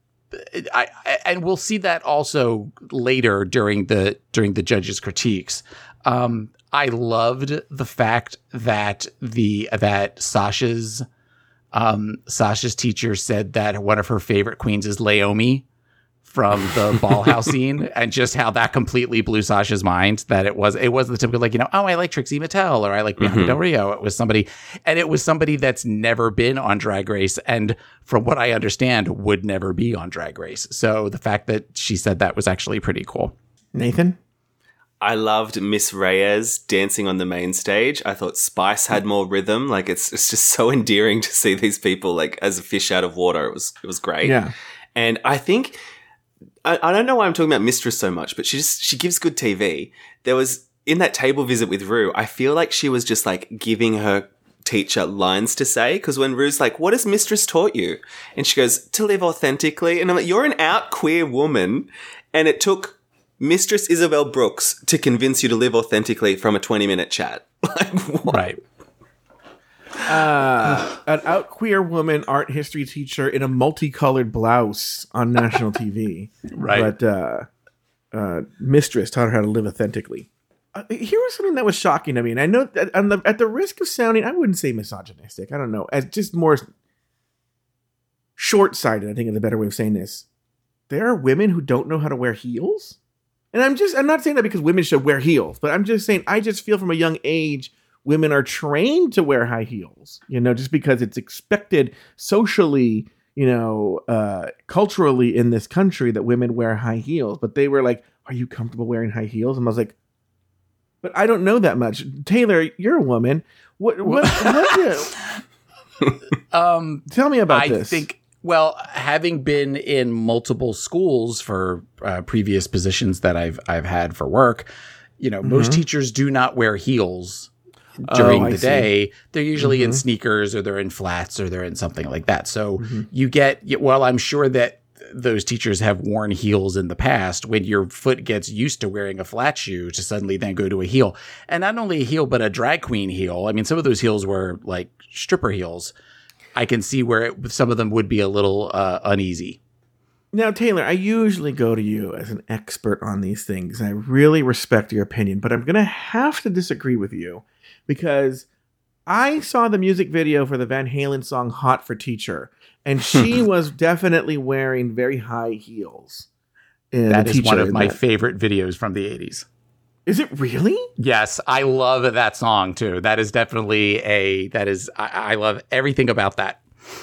I, I, and we'll see that also later during the during the judges' critiques. Um, I loved the fact that the that Sasha's um, Sasha's teacher said that one of her favorite queens is Laomi from the ball house scene, and just how that completely blew Sasha's mind. That it was it wasn't the typical like, you know, oh, I like Trixie Mattel or I like Bianca mm-hmm. Del Rio. It was somebody, and it was somebody that's never been on Drag Race, and from what I understand, would never be on Drag Race. So the fact that she said that was actually pretty cool. Nathan? I loved Miss Reyes dancing on the main stage. I thought Spice had more rhythm. Like it's it's just so endearing to see these people like as a fish out of water. It was it was great. Yeah. And I think I, I don't know why I'm talking about Mistress so much, but she just she gives good T V. There was in that table visit with Rue, I feel like she was just like giving her teacher lines to say, because when Rue's like, what has Mistress taught you? And she goes, to live authentically. And I'm like, you're an out queer woman, and it took Mistress Isabel Brooks to convince you to live authentically from a twenty minute chat. Like, what? Right. Uh, an out queer woman art history teacher in a multicolored blouse on national T V. Right. But uh, uh, Mistress taught her how to live authentically. Uh, here was something that was shocking to me. And I know that on the, at the risk of sounding, I wouldn't say misogynistic. I don't know. As just more short-sighted, I think is a better way of saying this. There are women who don't know how to wear heels. And I'm just, I'm not saying that because women should wear heels, but I'm just saying, I just feel from a young age, women are trained to wear high heels, you know, just because it's expected socially, you know, uh, culturally in this country that women wear high heels. But they were like, are you comfortable wearing high heels? And I was like, but I don't know that much. Taylor, you're a woman. What, what, what do, um, tell me about I this. I think, well, having been in multiple schools for uh, previous positions that I've, I've had for work, you know, mm-hmm. most teachers do not wear heels during oh, the day. See. They're usually mm-hmm. in sneakers, or they're in flats, or they're in something like that. So mm-hmm. you get, well, I'm sure that those teachers have worn heels in the past. When your foot gets used to wearing a flat shoe, to suddenly then go to a heel, and not only a heel, but a drag queen heel. I mean, some of those heels were like stripper heels. I can see where it, some of them would be a little uh, uneasy. Now, Taylor, I usually go to you as an expert on these things, and I really respect your opinion, but I'm going to have to disagree with you, because I saw the music video for the Van Halen song Hot for Teacher, and she was definitely wearing very high heels. That is one of my that. favorite videos from the eighties. Is it really? Yes, I love that song too. That is definitely a, that is, I, I love everything about that.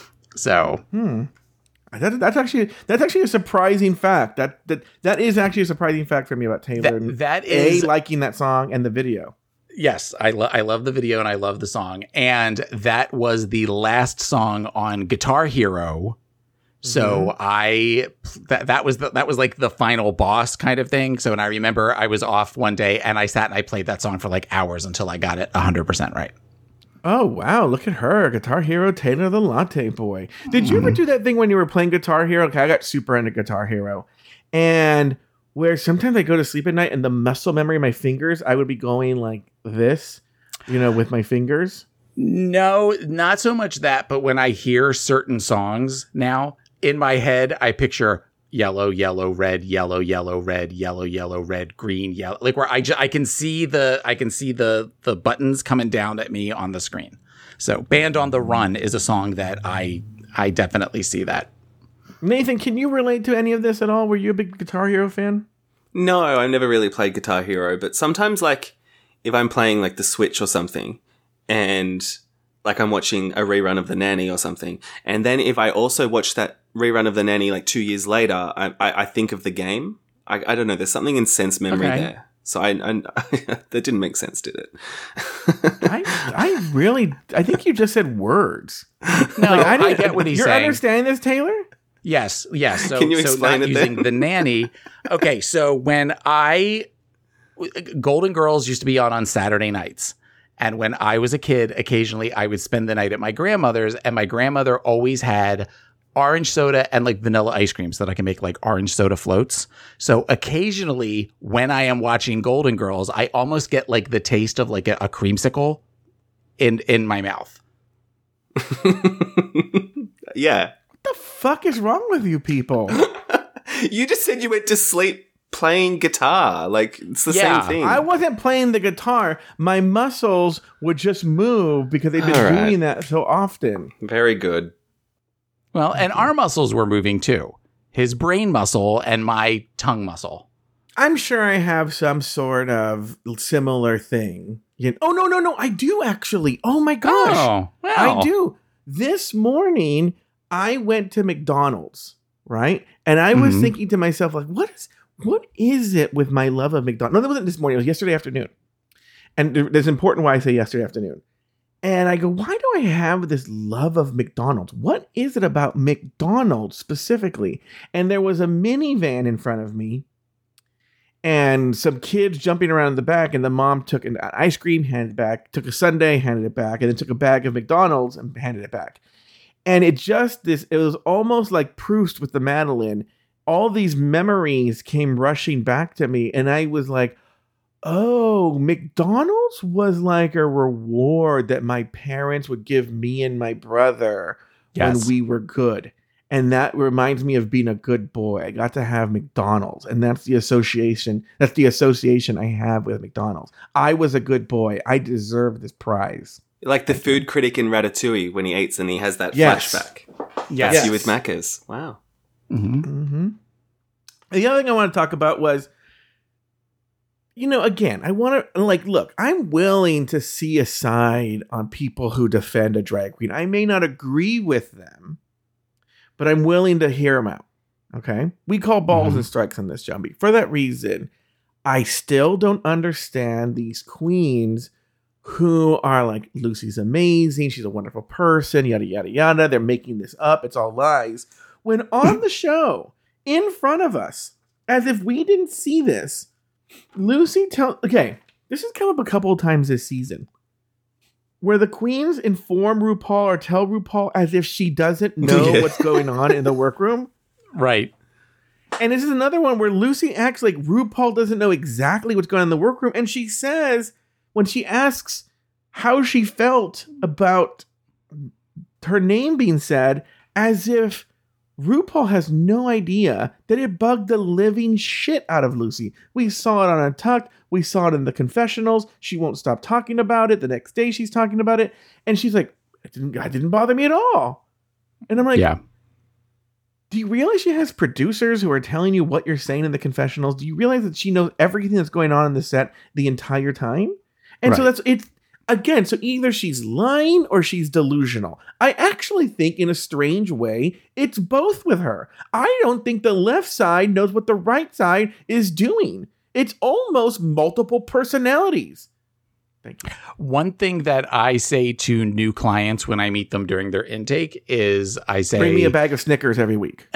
So. Hmm. That, that's actually that's actually a surprising fact. That that that is actually a surprising fact for me about Taylor. That, that is a, liking that song and the video. Yes, I love I love the video and I love the song. And that was the last song on Guitar Hero. So mm-hmm. I that that was the, that was like the final boss kind of thing. So and I remember I was off one day and I sat and I played that song for like hours until I got it one hundred percent right. Oh, wow. Look at her. Guitar Hero, Taylor the Latte Boy. Did you ever do that thing when you were playing Guitar Hero? Okay, I got super into Guitar Hero. And where sometimes I go to sleep at night and the muscle memory of my fingers, I would be going like this, you know, with my fingers. No, not so much that. But when I hear certain songs now, in my head, I picture yellow, yellow, red, yellow, yellow, red, yellow, yellow, red, green, yellow. Like where I, j- I can see the I can see the the buttons coming down at me on the screen. So Band on the Run is a song that I I definitely see that. Nathan, can you relate to any of this at all? Were you a big Guitar Hero fan? No, I've never really played Guitar Hero, but sometimes, like, if I'm playing, like, the Switch or something, and, like, I'm watching a rerun of The Nanny or something, and then if I also watch that rerun of The Nanny, like, two years later, I, I, I think of the game. I, I don't know, there's something in sense memory Okay. there. So I, I, that didn't make sense, did it? I, I really, I think you just said words. No, Like, I, didn't- get what he's You're saying. understanding this, Taylor? Yes, yes. So, Can you so explain not it then? using the nanny. Okay, so when I Golden Girls used to be on on Saturday nights, and when I was a kid, occasionally I would spend the night at my grandmother's, and my grandmother always had orange soda and like vanilla ice cream so that I can make like orange soda floats. So occasionally when I am watching Golden Girls, I almost get like the taste of like a, a creamsicle in in my mouth. Yeah. What the fuck is wrong with you people? You just said you went to sleep playing guitar. Like, it's the Yeah, same thing. I wasn't playing the guitar. My muscles would just move because they've been All right. doing that so often. Very good. Well, and our muscles were moving too. His brain muscle and my tongue muscle. I'm sure I have some sort of similar thing. You know, oh, no, no, no. I do actually. Oh, my gosh. Oh, wow. I do. This morning, I went to McDonald's, right? And I was Mhm. thinking to myself, like, what is what is it with my love of McDonald's? No, that wasn't this morning. It was yesterday afternoon. And there- there's important why I say yesterday afternoon. And I go, why do I have this love of McDonald's? What is it about McDonald's specifically? And there was a minivan in front of me and some kids jumping around in the back. And the mom took an ice cream, handed it back, took a sundae, handed it back, and then took a bag of McDonald's and handed it back. And it just, this, it was almost like Proust with the Madeleine. All these memories came rushing back to me. And I was like, oh, McDonald's was like a reward that my parents would give me and my brother Yes. when we were good. And that reminds me of being a good boy. I got to have McDonald's, and that's the association. That's the association I have with McDonald's. I was a good boy. I deserve this prize. Like the food critic in Ratatouille when he eats and he has that Yes. flashback. Yes. That's you with Macca's. Wow. Mm-hmm. Mm-hmm. The other thing I want to talk about was, you know, again, I want to, like, look, I'm willing to see a side on people who defend a drag queen. I may not agree with them, but I'm willing to hear them out. Okay? We call balls Mhm. and strikes on this, Jumbie. For that reason, I still don't understand these queens who are like, Lucy's amazing, she's a wonderful person, yada, yada, yada. They're making this up. It's all lies. When on the show, in front of us, as if we didn't see this, Lucy tell okay, this has come up a couple of times this season, where the queens inform RuPaul or tell RuPaul as if she doesn't know Yeah. what's going on in the workroom. Right. And this is another one where Lucy acts like RuPaul doesn't know exactly what's going on in the workroom. And she says, when she asks how she felt about her name being said, as if RuPaul has no idea that it bugged the living shit out of Lucy. We saw it on Untucked. We saw it in the confessionals. She won't stop talking about it. The next day she's talking about it. And she's like, it didn't, it didn't bother me at all. And I'm like, Yeah. do you realize she has producers who are telling you what you're saying in the confessionals? Do you realize that she knows everything that's going on in the set the entire time? And so Right. that's it's again, so either she's lying or she's delusional. I actually think in a strange way, it's both with her. I don't think the left side knows what the right side is doing. It's almost multiple personalities. Thank you. One thing that I say to new clients when I meet them during their intake is I say, Bring me a bag of Snickers every week.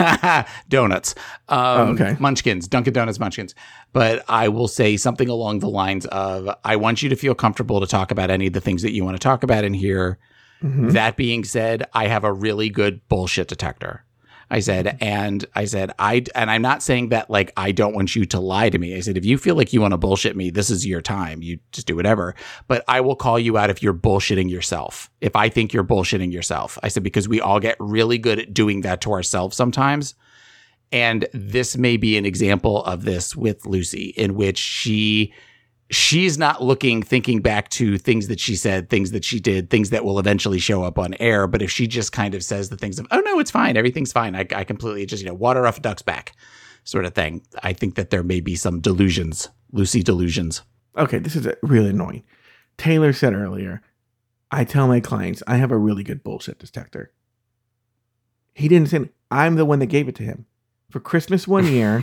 donuts, um, Oh, okay. Munchkins, Dunkin' Donuts Munchkins. But I will say something along the lines of, I want you to feel comfortable to talk about any of the things that you want to talk about in here. Mhm. That being said, I have a really good bullshit detector. I said, and I said, I, and I'm not saying that like, I don't want you to lie to me. I said, if you feel like you want to bullshit me, this is your time. You just do whatever, but I will call you out if you're bullshitting yourself. If I think you're bullshitting yourself, I said, because we all get really good at doing that to ourselves sometimes. And this may be an example of this with Lucy, in which she she's not looking, thinking back to things that she said, things that she did, things that will eventually show up on air. But if she just kind of says the things of, oh, no, it's fine. Everything's fine. I, I completely just, you know, water off a duck's back sort of thing. I think that there may be some delusions, Lucy delusions. Okay, this is really annoying. Taylor said earlier, I tell my clients, I have a really good bullshit detector. He didn't say, I'm the one that gave it to him. For Christmas one year,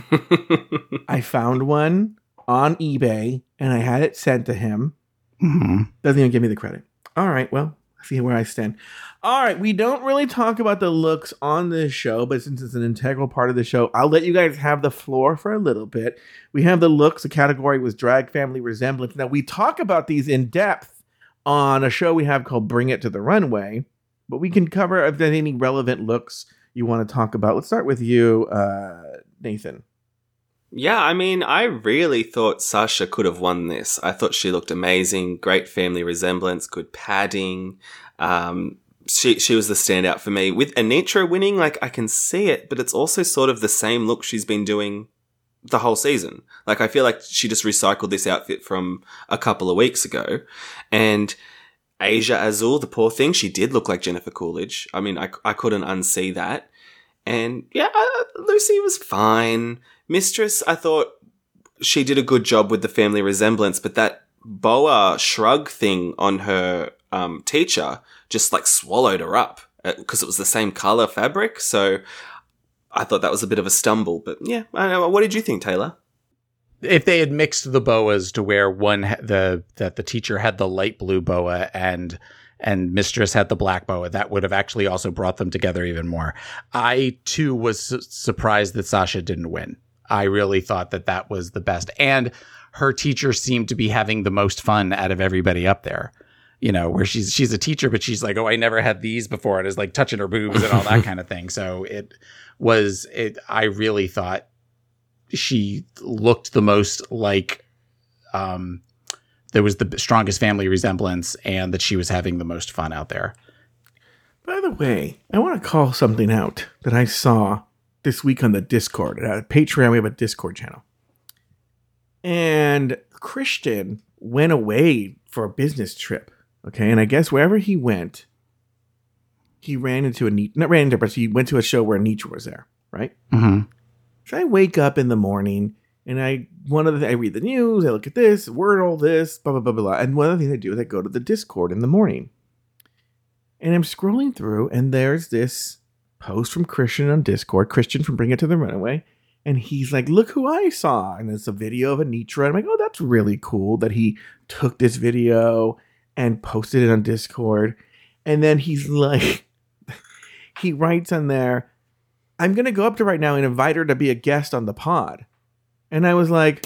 I found one on eBay and I had it sent to him. Mm-hmm. Doesn't even give me the credit. All right, well, see where I stand. All right, we don't really talk about the looks on this show, but since it's an integral part of the show, I'll let you guys have the floor for a little bit. We have the looks. The category was drag family resemblance. Now, we talk about these in depth on a show we have called Bring It to the Runway, but we can cover if there's any relevant looks you want to talk about. Let's start with you, uh, Nathan. Yeah, I mean, I really thought Sasha could have won this. I thought she looked amazing, great family resemblance, good padding. Um, she she was the standout for me. With Anitra winning, like, I can see it, but it's also sort of the same look she's been doing the whole season. Like, I feel like she just recycled this outfit from a couple of weeks ago. And Asia Azul, the poor thing, she did look like Jennifer Coolidge. I mean, I, I couldn't unsee that. And yeah, uh, Lucy was fine. Mistress, I thought she did a good job with the family resemblance, but that boa shrug thing on her um, teacher just like swallowed her up because it was the same color fabric. So I thought that was a bit of a stumble. But yeah, I don't know. What did you think, Taylor? If they had mixed the boas to where one the that the teacher had the light blue boa and and Mistress had the black boa, that would have actually also brought them together even more. I too was su- surprised that Sasha didn't win. I really thought that that was the best, and her teacher seemed to be having the most fun out of everybody up there. You know, where she's she's a teacher, but she's like, oh, I never had these before, and is like touching her boobs and all that kind of thing. So it was it. I really thought she looked the most like um, there was the strongest family resemblance and that she was having the most fun out there. By the way, I want to call something out that I saw this week on the Discord. At Patreon, we have a Discord channel. And Christian went away for a business trip. Okay, and I guess wherever he went, he ran into a Anitra, not ran into, but he went to a show where Anitra was there, right? Mm-hmm. So I wake up in the morning and I one of the I read the news, I look at this, Wordle, this, blah blah blah blah, and one of the things I do is I go to the Discord in the morning, and I'm scrolling through, and there's this post from Christian on Discord, Christian from Bring It to the Runway, and he's like, "Look who I saw," and it's a video of Anitra. And I'm like, "Oh, that's really cool that he took this video and posted it on Discord," and then he's like, he writes on there, I'm going to go up to right now and invite her to be a guest on the pod. And I was like,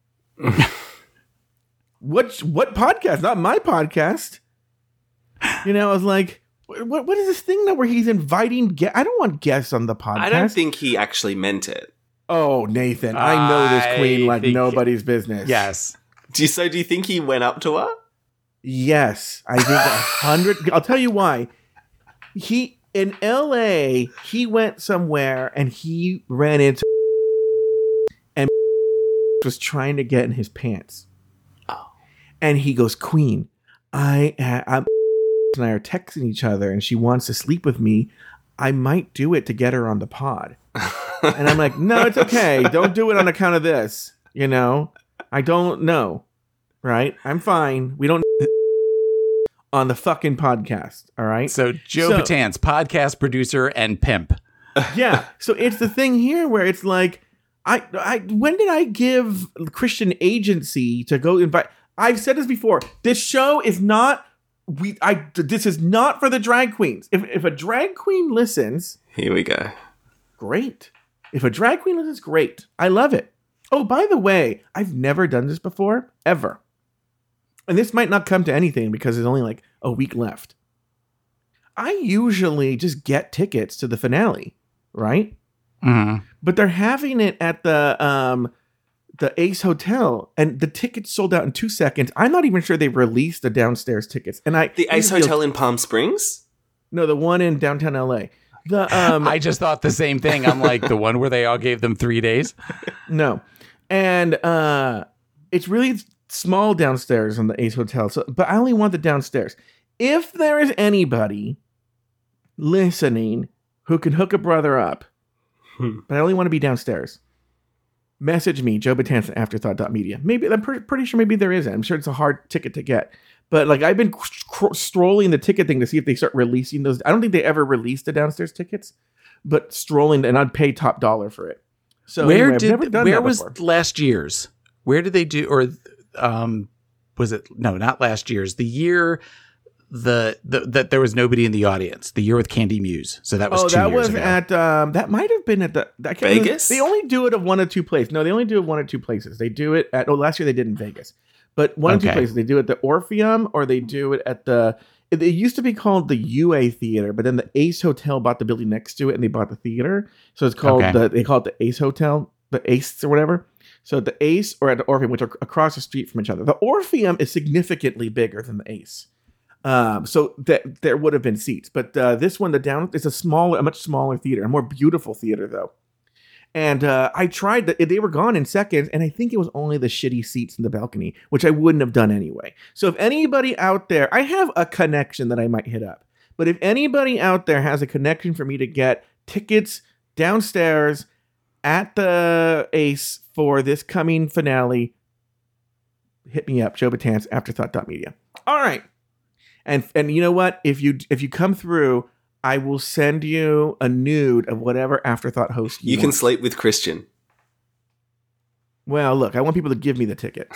what, what podcast? Not my podcast. You know, I was like, what, what is this thing now where he's inviting guests? I don't want guests on the podcast. I don't think he actually meant it. Oh, Nathan, I know this queen like nobody's business. Yes. Do you, so do you think he went up to her? Yes. I think a hundred. I'll tell you why. He, in L A, he went somewhere and he ran into and was trying to get in his pants. Oh. And he goes, Queen, I, I'm, and I are texting each other and she wants to sleep with me. I might do it to get her on the pod. And I'm like, no, it's okay. Don't do it on account of this. You know, I don't know. Right? I'm fine. We don't on the fucking podcast. All right. So Joe so, Batanz, podcast producer and pimp. Yeah. So it's the thing here where it's like, I, I, when did I give Christian agency to go invite? I've said this before. This show is not, we, I, this is not for the drag queens. If, if a drag queen listens, here we go. Great. If a drag queen listens, great. I love it. Oh, by the way, I've never done this before, ever. And this might not come to anything because there's only like a week left. I usually just get tickets to the finale, right? Mm-hmm. But they're having it at the um, the Ace Hotel, and the tickets sold out in two seconds. I'm not even sure they released the downstairs tickets. And I the Ace Hotel in Palm Springs? No, the one in downtown L A. The um, I just thought the same thing. I'm like, the one where they all gave them three days? No. And uh, it's really small downstairs in the Ace Hotel. So, but I only want the downstairs. If there is anybody listening who can hook a brother up, hmm. but I only want to be downstairs, message me, Joe Batanz at afterthought dot media. Maybe I'm pre- pretty sure maybe there isn't. I'm sure it's a hard ticket to get. But like I've been cr- strolling the ticket thing to see if they start releasing those. I don't think they ever released the downstairs tickets, but strolling, and I'd pay top dollar for it. So where anyway, did I've never done where that was before. last year's? Where did they do or um was it no not last year's the year the the that there was nobody in the audience the year with Candy Muse. So that was oh two that years was ago. at um that might have been at the I can't Vegas. Remember. They only do it at one or two places. No, they only do it one or two places. They do it at oh last year they did in Vegas, but one Okay. or two places. They do it at the Orpheum or they do it at the. It, it used to be called the U A Theater, but then the Ace Hotel bought the building next to it and they bought the theater, so it's called Okay. the they call it the Ace Hotel, the Ace or whatever. So the Ace or at the Orpheum, which are across the street from each other. The Orpheum is significantly bigger than the Ace. Um, so that there would have been seats, but uh, this one, the down, it's a smaller, a much smaller theater, a more beautiful theater though. And uh, I tried that; they were gone in seconds, and I think it was only the shitty seats in the balcony, which I wouldn't have done anyway. So if anybody out there, I have a connection that I might hit up, but if anybody out there has a connection for me to get tickets downstairs at the Ace for this coming finale, hit me up, Joe Batanz, afterthought dot media. All right. And and you know what? If you if you come through, I will send you a nude of whatever Afterthought host you, You can want. sleep with Christian. Well, look, I want people to give me the ticket.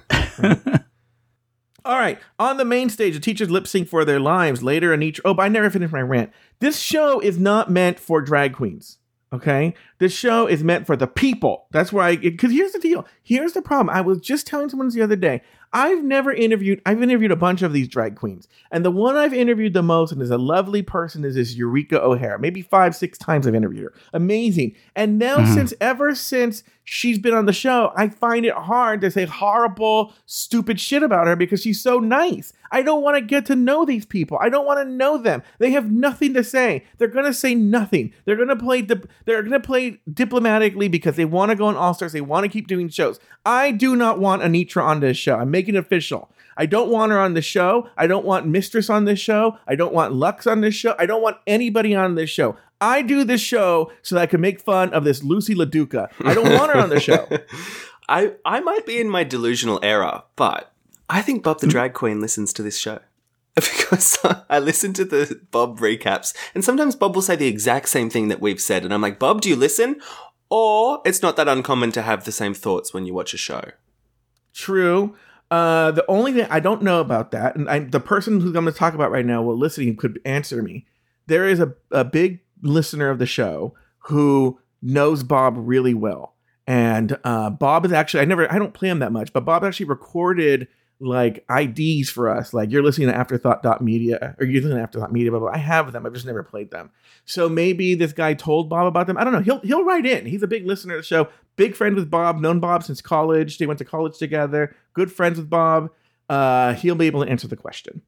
All right. On the main stage, the teachers lip sync for their lives. Later in each... Oh, but I never finished my rant. This show is not meant for drag queens. Okay? This show is meant for the people. That's why I... Because here's the deal. Here's the problem. I was just telling someone the other day. I've never interviewed... I've interviewed a bunch of these drag queens. And the one I've interviewed the most and is a lovely person is this Eureka O'Hara. Maybe five, six times I've interviewed her. Amazing. And now Mhm. since... Ever since she's been on the show, I find it hard to say horrible, stupid shit about her because she's so nice. I don't want to get to know these people. I don't want to know them. They have nothing to say. They're going to say nothing. They're going to play dip- they're going to play diplomatically because they want to go on All-Stars. They want to keep doing shows. I do not want Anitra on this show. I'm making it official. I don't want her on the show. I don't want Mistress on this show. I don't want Lux on this show. I don't want anybody on this show. I do this show so that I can make fun of this Lucy LaDuca. I don't want her on the show. I, I might be in my delusional era, but I think Bob the Drag Queen listens to this show. Because I listen to the Bob recaps, and sometimes Bob will say the exact same thing that we've said, and I'm like, Bob, do you listen? Or it's not that uncommon to have the same thoughts when you watch a show. True. Uh, the only thing I don't know about that, and I, the person who I'm going to talk about right now, well, listening, could answer me. There is a, a big listener of the show who knows Bob really well. And uh, Bob is actually, I never, I don't play him that much, but Bob actually recorded like I Ds for us. Like you're listening to afterthought dot media or you're listening to afterthought media, blah, blah. I have them. I've just never played them. So maybe this guy told Bob about them. I don't know. He'll, he'll write in. He's a big listener of the show. Big friend with Bob, known Bob since college. They went to college together. Good friends with Bob. Uh, he'll be able to answer the question.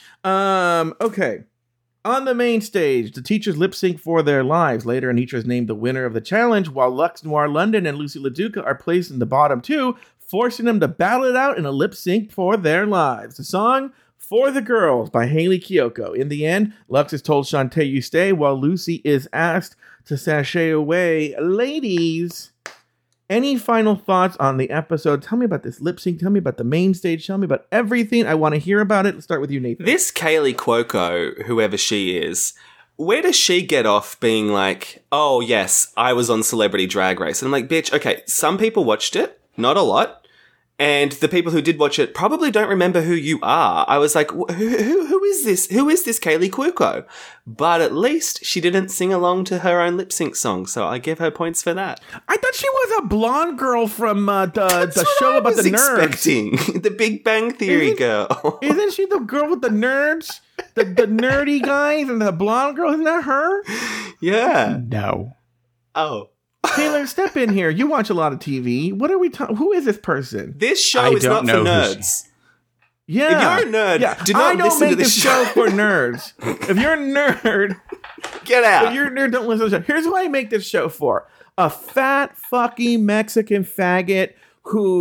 Um, okay. On the main stage, the teachers lip sync for their lives. Later, Anitra is named the winner of the challenge, while Lux Noir London and Lucy LaDuca are placed in the bottom two, forcing them to battle it out in a lip sync for their lives. The song, For the Girls by Haley Kiyoko. In the end, Lux is told Shantae you stay, while Lucy is asked to sashay away. Ladies, any final thoughts on the episode? Tell me about this lip sync. Tell me about the main stage. Tell me about everything. I want to hear about it. Let's start with you, Nathan. This Kaylee Cuoco, whoever she is, where does she get off being like, oh, yes, I was on Celebrity Drag Race? And I'm like, bitch, okay, some people watched it, not a lot. And the people who did watch it probably don't remember who you are. I was like, who, who, who is this? Who is this Kaylee Cuoco? But at least she didn't sing along to her own lip sync song, so I give her points for that. I thought she was a blonde girl from uh, the, That's the what show I about was the nerds. expecting. The Big Bang Theory Isn't- girl. Isn't she the girl with the nerds? The, the nerdy guys and the blonde girl? Isn't that her? Yeah. No. Oh. Taylor, step in here. You watch a lot of T V. What are we talking? Who is this person? This show I is don't not for know who she- nerds. Yeah. If you're a nerd, yeah. do not I don't listen make to this this show show. for nerds. If you're a nerd, Get out. if you're a nerd, don't listen to the show. Here's who I make this show for. A fat fucking Mexican faggot who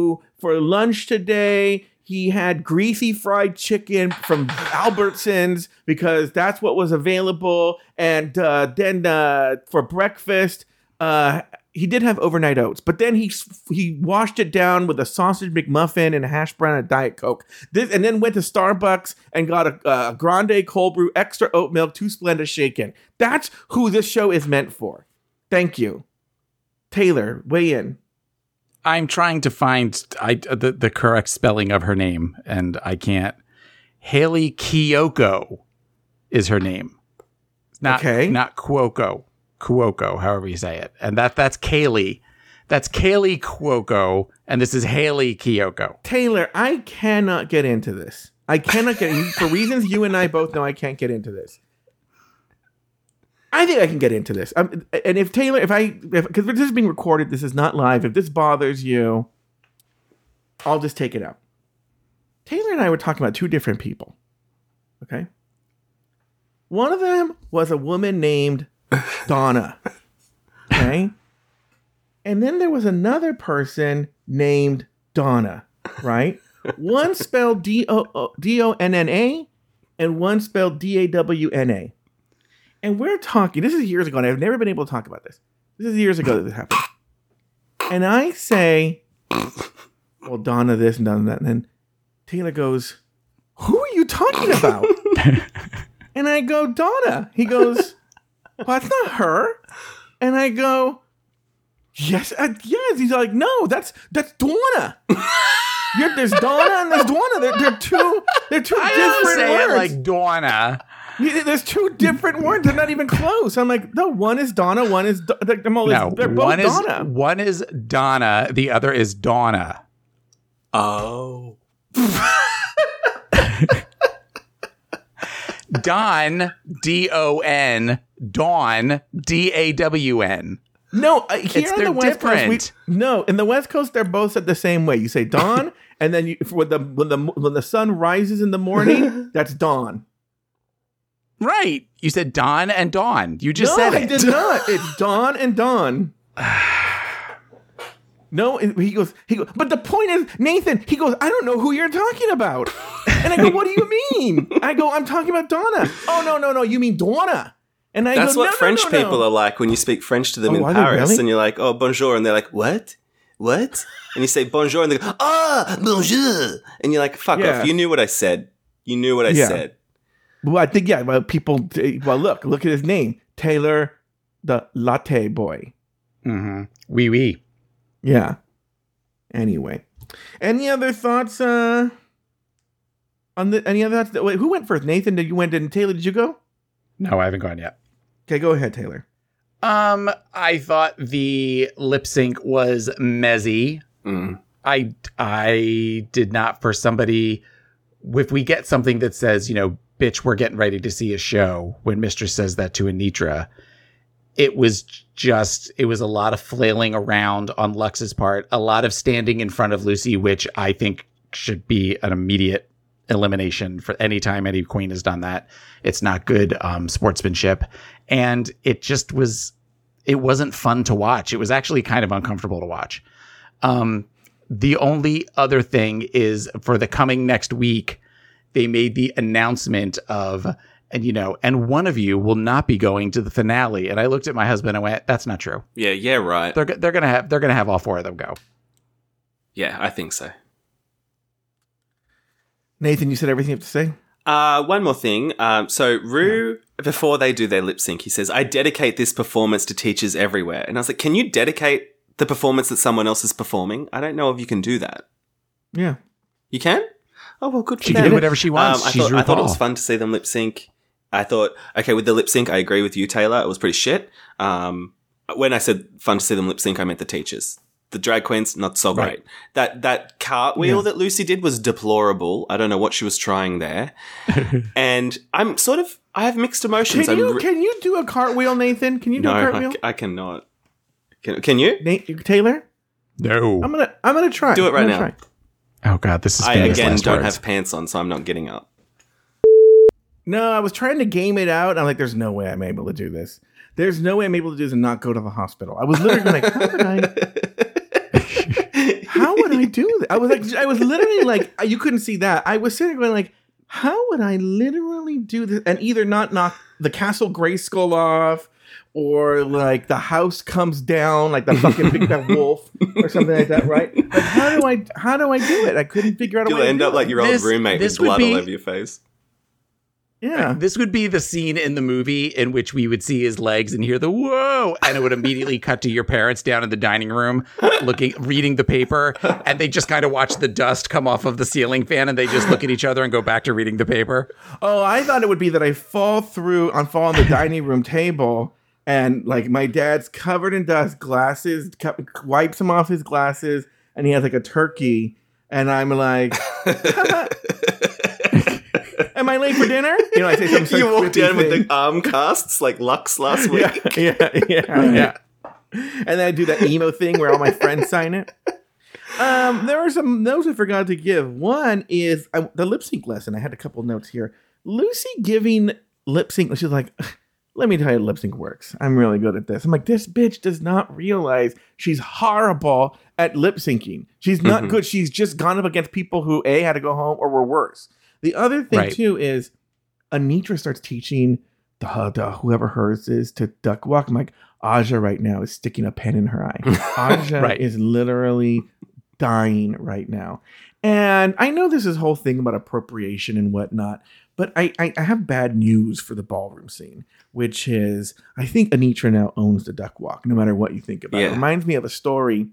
for lunch today. He had greasy fried chicken from Albertsons because that's what was available. And uh, then uh, for breakfast, uh, he did have overnight oats. But then he he washed it down with a sausage McMuffin and a hash brown and a Diet Coke. This, and then went to Starbucks and got a, a grande cold brew, extra oat milk, two Splenda shaken. That's who this show is meant for. Thank you. Taylor, weigh in. I'm trying to find I, the, the correct spelling of her name, and I can't. Haley Kiyoko is her name. Not, okay. Not Cuoco. Cuoco, however you say it. And that that's Kaylee. That's Kaylee Cuoco, and this is Haley Kiyoko. Taylor, I cannot get into this. I cannot get for reasons you and I both know I can't get into this. I think I can get into this. Um, and if Taylor, if I, because this is being recorded, this is not live. If this bothers you, I'll just take it out. Taylor and I were talking about two different people. Okay. One of them was a woman named Donna. Okay. And then there was another person named Donna, right? One spelled D O N N A and one spelled D A W N A. And we're talking, this is years ago, and I've never been able to talk about this. This is years ago that this happened. And I say, well, Donna this and Donna that. And then Taylor goes, who are you talking about? And I go, Donna. He goes, well, that's not her. And I go, yes, uh, yes. He's like, no, that's that's Donna. You're, there's Donna and there's Donna. They're, they're two, they're two I different don't say words. it like Donna. Yeah, there's two different words. They're not even close. I'm like, no, one is Donna, one is Do- they're, No, they're both one is Donna. one is Donna, the other is Donna. Oh. Don, D O N, Dawn, D A W N. No, uh, here It's, on they're the West different. Coast, we, no, in the West Coast, they're both said the same way. You say dawn, and then you, when the when the when the sun rises in the morning, that's dawn. Right. You said Don and Dawn. You just no, said I it. did not. It's dawn and dawn. No, and he goes, he goes, but the point is, Nathan, he goes, I don't know who you're talking about. And I go, what do you mean? I go, I'm talking about Donna. Oh, no, no, no, you mean Donna. And I That's go, what no, no, French no, no. people are like when you speak French to them Oh, in are they Paris, really? and you're like, oh, bonjour, and they're like, what? What? And you say bonjour, and they go, ah, bonjour. And you're like, fuck Yeah. off. You knew what I said. You knew what I Yeah. said. Well, I think, yeah, well, people, well, look, look at his name. Taylor, the latte boy. Mm-hmm. Oui, oui. Yeah. Anyway. Any other thoughts, uh, on the, any other thoughts? Wait, who went first? Nathan, did you went, and Taylor, did you go? No, I haven't gone yet. Okay, go ahead, Taylor. Um, I thought the lip sync was messy. Mm. I I did not for somebody. If we get something that says, you know, bitch, we're getting ready to see a show. When Mistress says that to Anitra, it was just it was a lot of flailing around on Lux's part, a lot of standing in front of Lucy, which I think should be an immediate elimination for any time any queen has done that. It's not good um, sportsmanship. And it just was, it wasn't fun to watch. It was actually kind of uncomfortable to watch. Um, the only other thing is for the coming next week, they made the announcement of, and you know, and one of you will not be going to the finale. And I looked at my husband and went, that's not true. Yeah, yeah, right. They're, they're going to have, they're going to have all four of them go. Yeah, I think so. Nathan, you said everything you have to say? Uh, one more thing. Um, so Rue, before they do their lip sync, he says, I dedicate this performance to teachers everywhere. And I was like, can you dedicate the performance that someone else is performing? I don't know if you can do that. Yeah. You can? Oh, well, good for She them. can do whatever she wants. Um, I, She's thought, I thought it was RuPaul. fun to see them lip sync. I thought, okay, with the lip sync, I agree with you, Taylor. It was pretty shit. Um, when I said fun to see them lip sync, I meant the teachers. The drag queens, not so great. Right. That that cartwheel Yeah. that Lucy did was deplorable. I don't know what she was trying there. And I'm sort of, I have mixed emotions. Can I'm you re- can you do a cartwheel, Nathan? Can you do no, a I, cartwheel? c- I cannot. Can, can you? Nate, Taylor? No. I'm gonna I'm gonna try. Do it right I'm now. gonna try. Oh God, this is I, famous again, last don't words. have pants on, so I'm not getting up. No, I was trying to game it out. I'm like, there's no way I'm able to do this. There's no way I'm able to do this and not go to the hospital. I was literally like, how did I? How how would I do that? I was like, I was literally like, you couldn't see that. I was sitting there going like, how would I literally do this? And either not knock the Castle Grayskull off, or like the house comes down, like the fucking big bad wolf or something like that, right? Like, how do I, how do I do it? I couldn't figure out a You'll way. end to do up like it. your old This- roommate this with would blood be- all over your face. Yeah. This would be the scene in the movie in which we would see his legs and hear the whoa, and it would immediately cut to your parents down in the dining room looking, reading the paper, and they just kind of watch the dust come off of the ceiling fan, and they just look at each other and go back to reading the paper. Oh, I thought it would be that I fall through, on fall on the dining room table, and like my dad's covered in dust, glasses, cu- wipes him off his glasses, and he has like a turkey, and I'm like, am I late for dinner? You know, I say something. You walked in with the arm casts like Lux last week. Yeah, yeah, yeah, yeah. And then I do that emo thing where all my friends sign it. Um, there are some notes I forgot to give. One is uh, the lip sync lesson. I had a couple notes here. Lucy giving lip sync. She's like, let me tell you how lip sync works. I'm really good at this. I'm like, this bitch does not realize she's horrible at lip syncing. She's not Mm-hmm. good. She's just gone up against people who A, had to go home or were worse. The other thing, Right. too, is Anitra starts teaching the, the whoever hers is to duck walk. I'm like, Aja right now is sticking a pen in her eye. Aja Right. is literally dying right now. And I know this is whole thing about appropriation and whatnot, but I, I, I have bad news for the ballroom scene, which is I think Anitra now owns the duck walk, no matter what you think about it. Yeah. It reminds me of a story.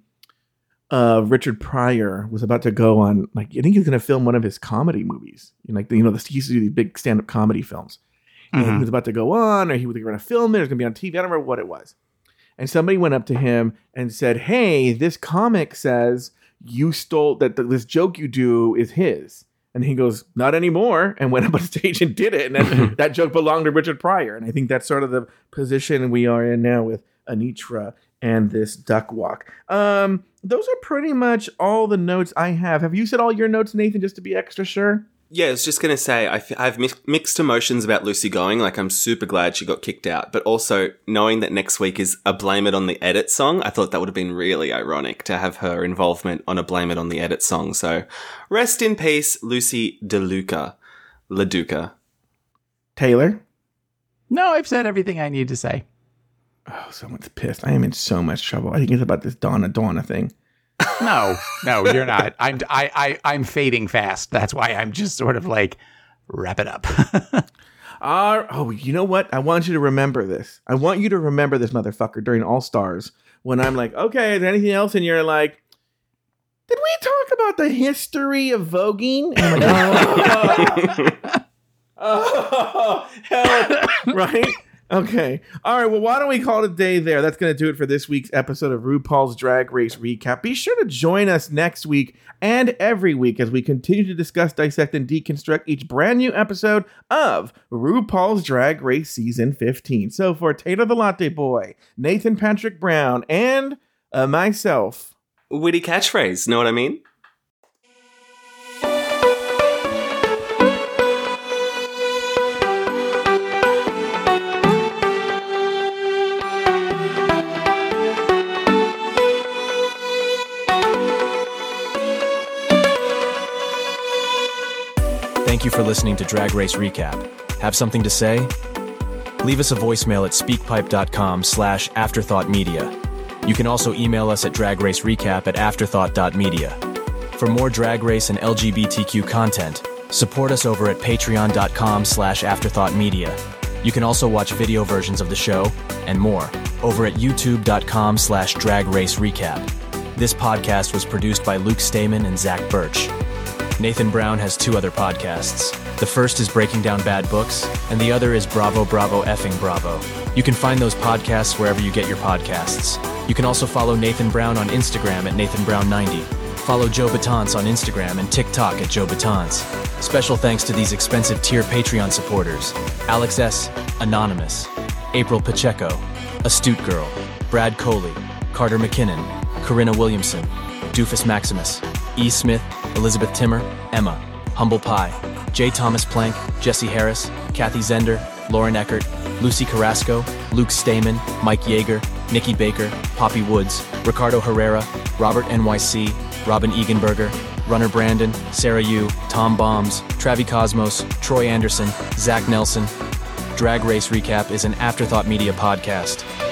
Uh, Richard Pryor was about to go on, like, I think he's going to film one of his comedy movies. You know, like, you know, he used to do these big stand-up comedy films. And Mhm. he was about to go on, or he was going to film it, it was going to be on T V. I don't remember what it was. And somebody went up to him and said, hey, this comic says you stole, that th- this joke you do is his. And he goes, not anymore, and went up on stage and did it. And then that joke belonged to Richard Pryor. And I think that's sort of the position we are in now with Anitra and this duck walk. Um, those are pretty much all the notes I have. Have you said all your notes, Nathan, just to be extra sure? Yeah, I was just going to say, I f- I have mi- mixed emotions about Lucy going. Like, I'm super glad she got kicked out. But also, knowing that next week is a Blame It on the Edit song, I thought that would have been really ironic to have her involvement on a Blame It on the Edit song. So, rest in peace, Lucy DeLuca. LaDuca. Taylor? No, I've said everything I need to say. Oh, someone's pissed. I am in so much trouble. I think it's about this Donna Donna thing. No, no, you're not. I'm I, I I'm fading fast. That's why I'm just sort of like wrap it up. Uh, oh, you know what? I want you to remember this. I want you to remember this motherfucker during All Stars when I'm like, okay, is there anything else? And you're like, did we talk about the history of voguing? And I'm like, oh, oh, hell, right? Okay. All right. Well, why don't we call it a day there? That's going to do it for this week's episode of RuPaul's Drag Race Recap. Be sure to join us next week and every week as we continue to discuss, dissect, and deconstruct each brand new episode of RuPaul's Drag Race Season fifteen. So for Taylor the Latte Boy, Nathan Patrick Brown, and uh, myself. Witty catchphrase, know what I mean? Thank you for listening to Drag Race Recap. Have something to say? Leave us a voicemail at speakpipe.com slash afterthoughtmedia. You can also email us at dragracerecap at afterthought.media. For more Drag Race and L G B T Q content, support us over at patreon.com slash afterthoughtmedia. You can also watch video versions of the show and more over at youtube.com slash dragracerecap. This podcast was produced by Luke Stamen and Zach Birch. Nathan Brown has two other podcasts. The first is Breaking Down Bad Books, and the other is Bravo Bravo Effing Bravo. You can find those podcasts wherever you get your podcasts. You can also follow Nathan Brown on Instagram at Nathan Brown ninety. Follow Joe Batance on Instagram and TikTok at Joe Batance. Special thanks to these expensive tier Patreon supporters: Alex S., Anonymous, April Pacheco, Astute Girl, Brad Coley, Carter McKinnon, Corinna Williamson, Doofus Maximus, E. Smith, Elizabeth Timmer, Emma, Humble Pie, J. Thomas Plank, Jesse Harris, Kathy Zender, Lauren Eckert, Lucy Carrasco, Luke Stamen, Mike Yeager, Nikki Baker, Poppy Woods, Ricardo Herrera, Robert N Y C, Robin Eganberger, Runner Brandon, Sarah Yu, Tom Bombs, Travi Cosmos, Troy Anderson, Zach Nelson. Drag Race Recap is an Afterthought Media podcast.